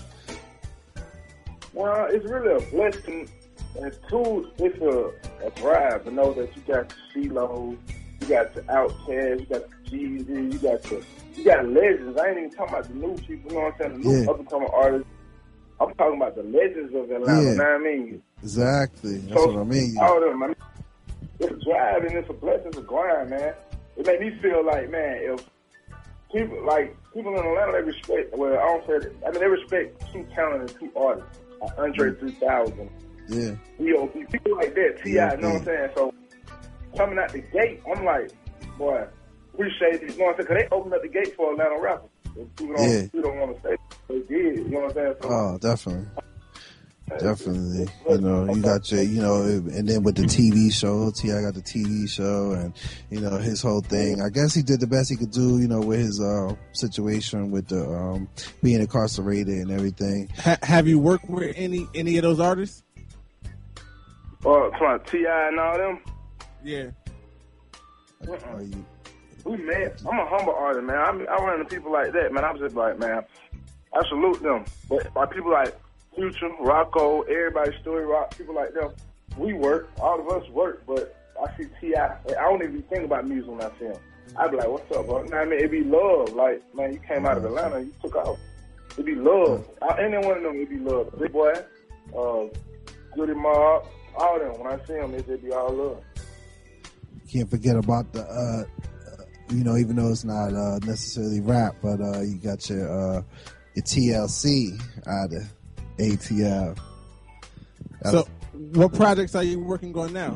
Well, it's really a blessing. And two, it's a, a drive to know that you got the C-Lo, you got the Outkast, you got the Jeezy, you got the you got legends. I ain't even talking about the new people, you know what I'm saying? The new Yeah. up-and-coming artists. I'm talking about the legends of Atlanta, Yeah. you know what I mean? Exactly. That's So, what I mean. All of them, I mean, it's a drive and it's a blessing, it's a grind, man. It made me feel like, man, if people, like, people in Atlanta, they respect, well, I don't say that, I mean, they respect two talented, two artists, like Andre three thousand. Yeah. E O B, people like that, T I, Yeah, you know what I'm yeah. saying? So, coming out the gate, I'm like, boy, appreciate it, you know what I'm saying? Because they opened up the gate for Atlanta rappers. People don't, Yeah. people don't want to say it. They did, you know what I'm saying? So, Oh, definitely. Definitely. You know, you got your, you know, and then with the T V show, T I got the T V show and, you know, his whole thing. I guess he did the best he could do, you know, with his uh, situation with the um, being incarcerated and everything. Ha- have you worked with any any of those artists? uh, T I and all them. Yeah. Uh-uh. We met. I'm a humble artist, man. I mean, I run into people like that, man. I'm just like, man, I salute them. But by people like Future, Rocco, everybody, Story Rock, people like them, we work. All of us work. But I see T I. I don't even think about music when I see him. I be like, what's up, bro? You know what I mean? It be love. Like, man, you came out of Atlanta, you took off. It be love. Any one of them, it be love. Big Boy, uh, Goody Mob, all them. When I see them, it just be all love. Can't forget about the, uh, uh, you know, even though it's not uh, necessarily rap, but uh, you got your uh, your T L C out of A T L. So, what projects are you working on now?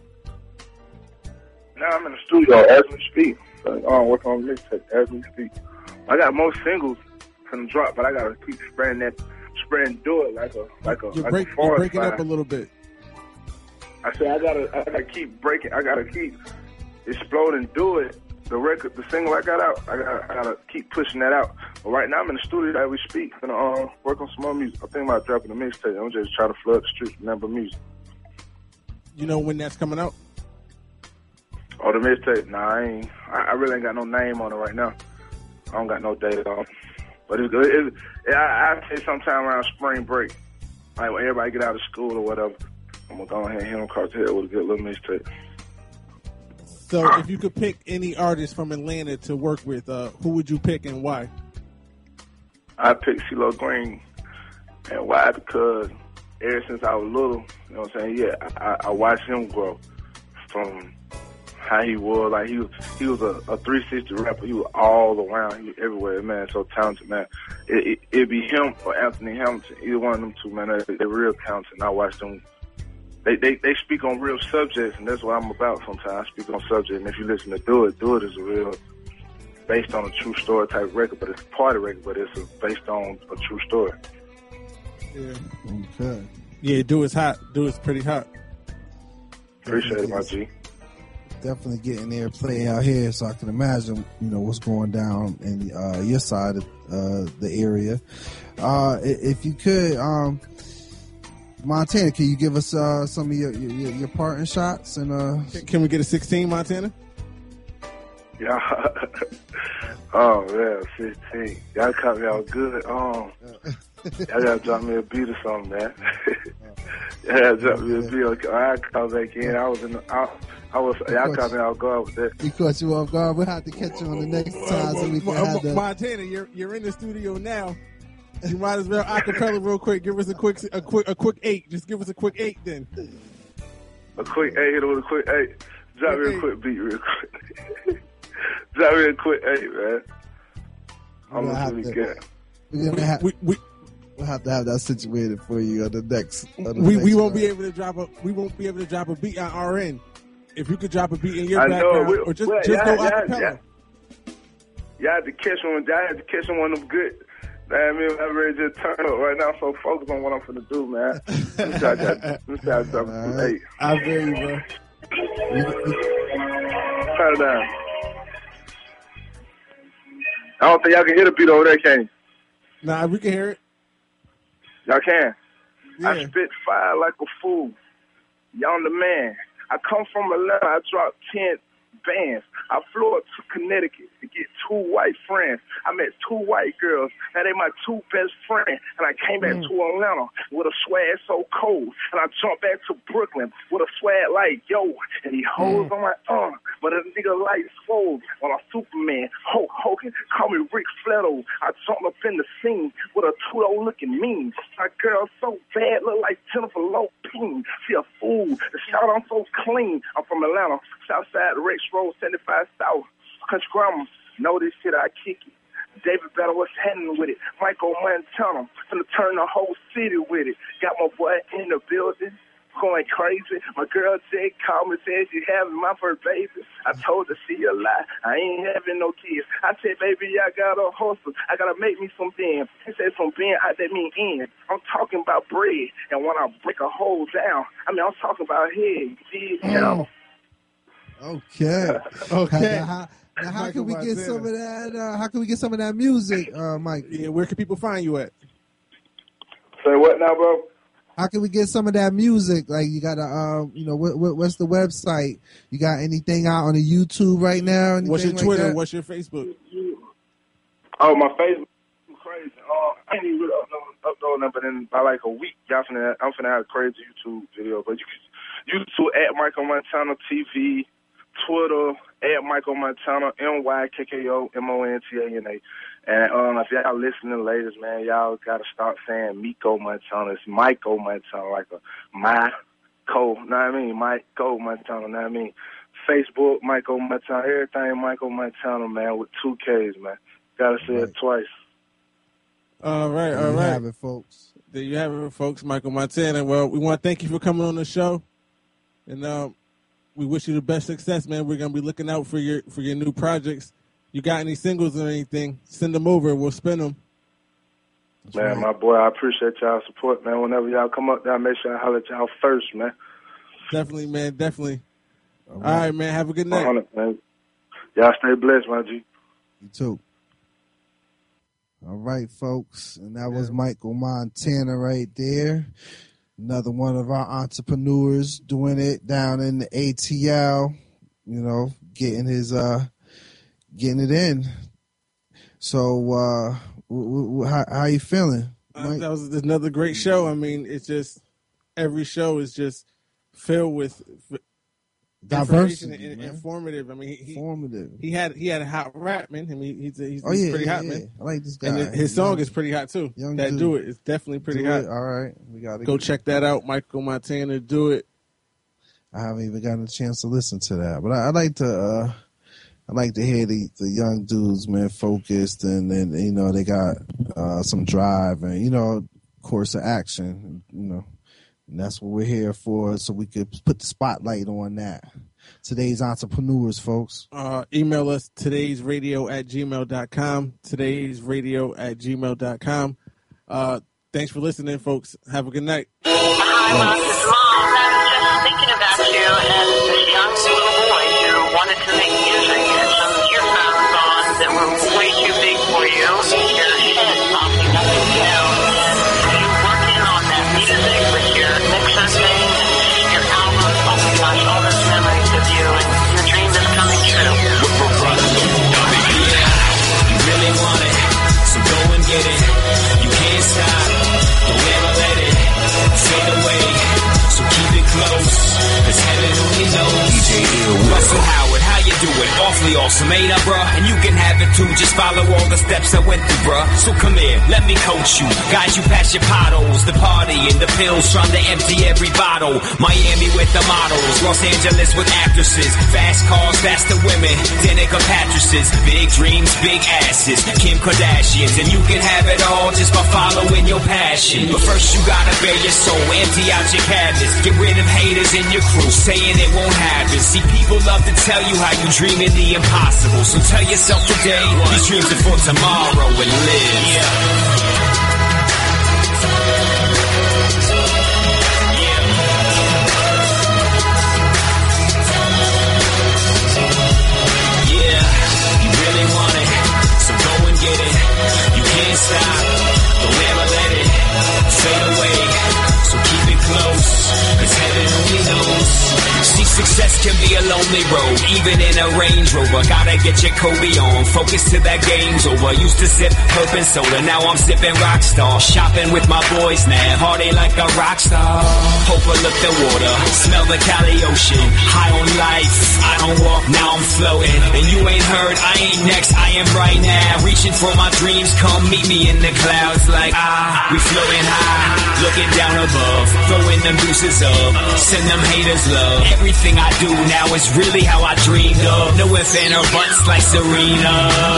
Now I'm in the studio as we speak. So, I'm working on mixtape as we speak. I got more singles from the drop, but I gotta keep spreading that, spreading do it like a like a You're, like break, a you're forest breaking fire. up a little bit. I said I gotta I gotta keep breaking. I gotta keep exploding. Do it. The record, the single I got out, I gotta, I gotta keep pushing that out. But right now I'm in the studio as we speak, and uh, work on some more music. I'm thinking about dropping a mixtape. I'm just trying to flood the streets with number music. You know when that's coming out? Oh, the mixtape? Nah, I ain't. I, I really ain't got no name on it right now. I don't got no date on it. But it's good. It, it, I, I say sometime around spring break, like when everybody get out of school or whatever, I'm gonna go ahead and hit them across the head with a good little mixtape. So, if you could pick any artist from Atlanta to work with, uh, who would you pick and why? I picked CeeLo Green, and why? Because ever since I was little, you know what I'm saying? Yeah, I, I watched him grow from how he was. Like he was, he was a, a three sixty rapper. He was all around. He was everywhere, man. So talented, man. It, it, it'd be him or Anthony Hamilton. Either one of them two, man. They're, they're real talented. And I watched them. They, they they speak on real subjects, and that's what I'm about sometimes. I speak on subjects, and if you listen to Do It, Do It is a real, based on a true story type record, but it's a party record, but it's a, based on a true story. Yeah. Okay. Yeah, Do It's hot. Do It's pretty hot. Appreciate it, my G. Definitely getting there, play out here, so I can imagine, you know, what's going down in uh, your side of uh, the area. Uh, if you could, um, Montana, can you give us uh, some of your, your your parting shots? And uh, Can, can we get a sixteen, Montana? Yeah. Oh man, fifteen. Y'all caught me out good. Um, y'all gotta drop me a beat or something, man. Yeah, drop me a beat. I call back in. I was in the, I, I was, y'all caught me off guard with that. We caught you off guard. We'll have to catch you on the next time so we can uh, have the... Montana, you're you're in the studio now. You might as well acapella real quick. Give us a quick a quick a quick eight. Just give us a quick eight then. A quick eight, hit it with a quick eight. Drop me a quick beat real quick. Drop me a quick eight, man. I'm gonna really get. We're gonna have, we, we, we'll have to have that situated for you on the next. On the we next we won't round. be able to drop a we won't be able to drop a beat on our end. If you could drop a beat in your I background, know. We, or just well, just y'all, go y'all, acapella. Y'all, y'all had to catch one. Y'all had to catch one of them good. Man, I mean, I'm ready to turn up right now. So focus on what I'm finna do, man. Let me try to drop some eight. I feel you, bro. Turn it down. I don't think y'all can hear the beat over there, can you? Nah, we can hear it. Y'all can. Yeah. I spit fire like a fool. Y'all the man. I come from Atlanta. I dropped ten bands. I flew up to Connecticut to get two white friends. I met two white girls. Now they my two best friends. And I came back mm. to Atlanta with a swag so cold. And I jumped back to Brooklyn with a swag like, yo. And he holds mm. on my arm. But a nigga like swole. When I'm Superman, Hulk Hogan, call me Rick Fletto. I jumped up in the scene with a two-o looking mean. My girl so bad, look like Jennifer Lopez. She a fool. The shout I'm so clean. I'm from Atlanta. Southside Rex Road, seventy-five South. Country Grandma, know this shit, I kick it. David Battle, what's happening with it? Michael Montana, finna turn the whole city with it. Got my boy in the building, going crazy. My girl said, call me, said she having my first baby. I told her she a lie, I ain't having no kids. I said, baby, I gotta hustle. I gotta make me some Ben. He said, some Ben, I that mean in. I'm talking about bread, and when I break a hole down, I mean, I'm talking about head. You know? Okay. Okay. Now, how, now how can we get some of that? Uh, how can we get some of that music, uh, Mike? Yeah, where can people find you at? Say what now, bro? How can we get some of that music? Like you got to, um, you know, what, what, what's the website? You got anything out on the YouTube right now? What's your like Twitter? that? What's your Facebook? Oh, my Facebook is crazy. Uh, I ain't even really upload, upload nothing, but in by like a week, y'all finna, I'm finna have a crazy YouTube video. But you can YouTube at Michael Montana T V. Twitter at Michael Montana, M Y K K O M O N T A N A. And um, if y'all listening, ladies, man, y'all got to start saying Miko Montana. It's Michael Montana, like a my co, know what I mean? Michael Montana, know what I mean? Facebook, Michael Montana, everything Michael Montana, man, with two K's, man. Got to say right. it twice. All right, there all you right. have it, folks. There you have it, folks. Michael Montana. Well, we want to thank you for coming on the show. And, um, we wish you the best success, man. We're gonna be looking out for your for your new projects. You got any singles or anything? Send them over. We'll spin them. That's man, right. My boy, I appreciate y'all support, man. Whenever y'all come up there, make sure I holler at y'all first, man. Definitely, man. Definitely. All right, All right man. Have a good night. one hundred, man. Y'all stay blessed, my G. You too. All right, folks, and that was Michael Montana right there. Another one of our entrepreneurs doing it down in the A T L, you know, getting his, uh, getting it in. So, uh, w- w- how, how you feeling? Uh, that was another great show. I mean, it's just, every show is just filled with diversity, and man. informative. I mean, he, informative. He had he had a hot rap, man. I mean, he's he's, oh, he's yeah, pretty yeah, hot, yeah. man. I like this guy. And his song young, is pretty hot too. Young that dude. Do It is definitely pretty do hot. It. All right, we got to go check that out. Michael Montana, Do It. I haven't even gotten a chance to listen to that, but I, I like to. Uh, I like to hear the, the young dudes, man, focused, and then you know they got uh, some drive and you know course of action, you know, and that's what we're here for, so we could put the spotlight on that. Today's entrepreneurs, folks. Uh, email us today's radio at gmail dot com. Today's radio at gmail dot com. Uh, thanks for listening, folks. Have a good night. Hi, Mark. It's Mom. I was just thinking about you and this young little boy who wanted to make music and some earphones on that were way too big for you. Your head popping up and down. And you're working on that music with your mixer thing and your album. Oh my gosh, all those memories of you and your dream is coming true. You really want it, so go and get it. You can't stop, don't ever let it fade away. do it. Awfully awesome, ain't I, bruh? And you can have it too, just follow all the steps I went through, bruh. So come here, let me coach you, guide you past your potholes, the party and the pills, trying to empty every bottle. Miami with the models, Los Angeles with actresses, fast cars, faster women, Danica Patrices, big dreams, big asses, Kim Kardashians, and you can have it all just by following your passion. But first you gotta bare your soul, empty out your cabinets, get rid of haters in your crew, saying it won't happen. See, people love to tell you how you dreaming the impossible, so tell yourself today, these dreams are for tomorrow and live. Yeah. Get it, you can't stop, don't ever let it fade away, so keep it close, cause heaven only knows. See, success can be a lonely road, even in a Range Rover, gotta get your Kobe on, focus till that game's over. Used to sip Herb and soda, now I'm sipping Rockstar, shopping with my boys now, party like a rock star. Overlook the water, smell the Cali Ocean, high on life, I don't walk, now I'm floating, and you ain't heard, I ain't next, I am right now, reaching for my dreams, come meet me in the clouds like ah, we floating high, looking down above, throwing them deuces up, send them haters love. Everything I do now is really how I dreamed of, no ifs and or buts like Serena.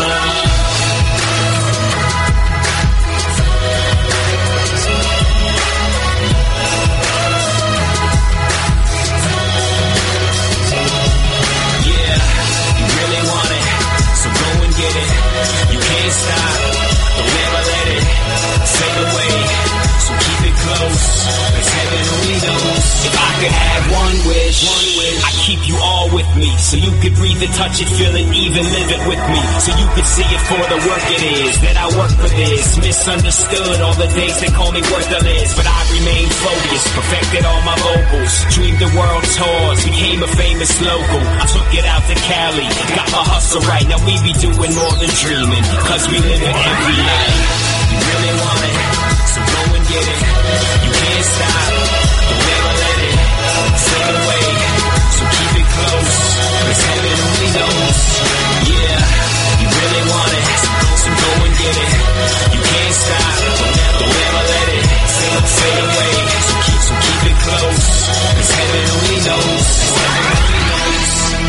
Stop, don't ever let it fade away, so keep it close, cause heaven only knows. If I could have one wish, one wish, I'd keep you all with me, so you could breathe it, touch it, feel it, even live it with me, so you could see it for the work it is, that I work for this, misunderstood all the days they call me worthless, but I remain focused, perfected all my vocals, dreamed the world tours, became a famous local, I took it out to Cali, got my hustle right, now we be doing more than dreaming, cause we live it every night. You really want it, so go and get it. You can't stop, don't ever let it fade away. So keep it close, cause heaven only knows. Yeah, you really want it, so go and get it. You can't stop, don't ever, don't ever let it fade, fade away. So keep, so keep it close, cause heaven only knows. Heaven only knows.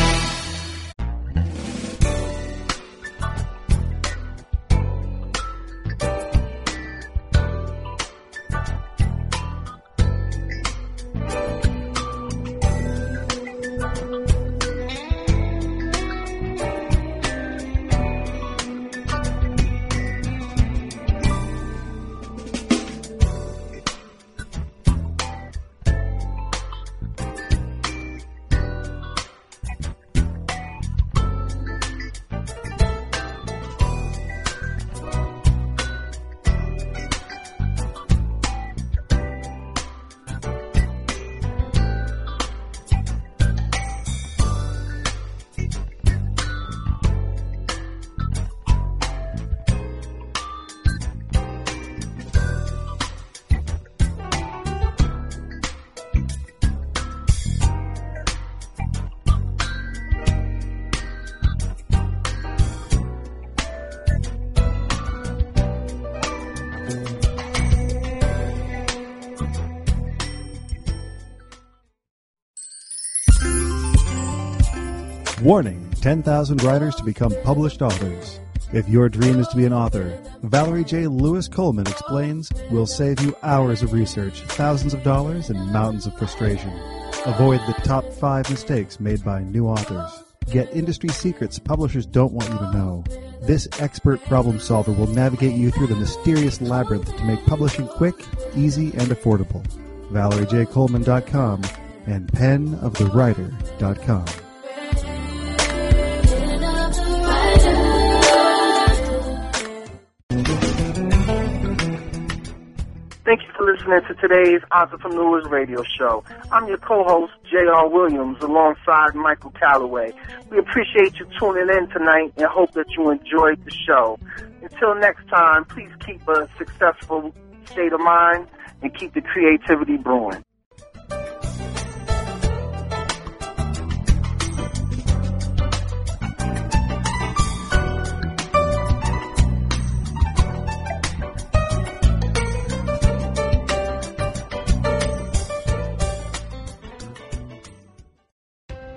Warning, ten thousand writers to become published authors. If your dream is to be an author, Valerie J. Lewis Coleman Explains will save you hours of research, thousands of dollars, and mountains of frustration. Avoid the top five mistakes made by new authors. Get industry secrets publishers don't want you to know. This expert problem solver will navigate you through the mysterious labyrinth to make publishing quick, easy, and affordable. Valerie J Coleman dot com and pen of the writer dot com. Thank you for listening to today's Entrepreneurs Radio Show. I'm your co-host, J R Williams, alongside Michael Calloway. We appreciate you tuning in tonight and hope that you enjoyed the show. Until next time, please keep a successful state of mind and keep the creativity brewing.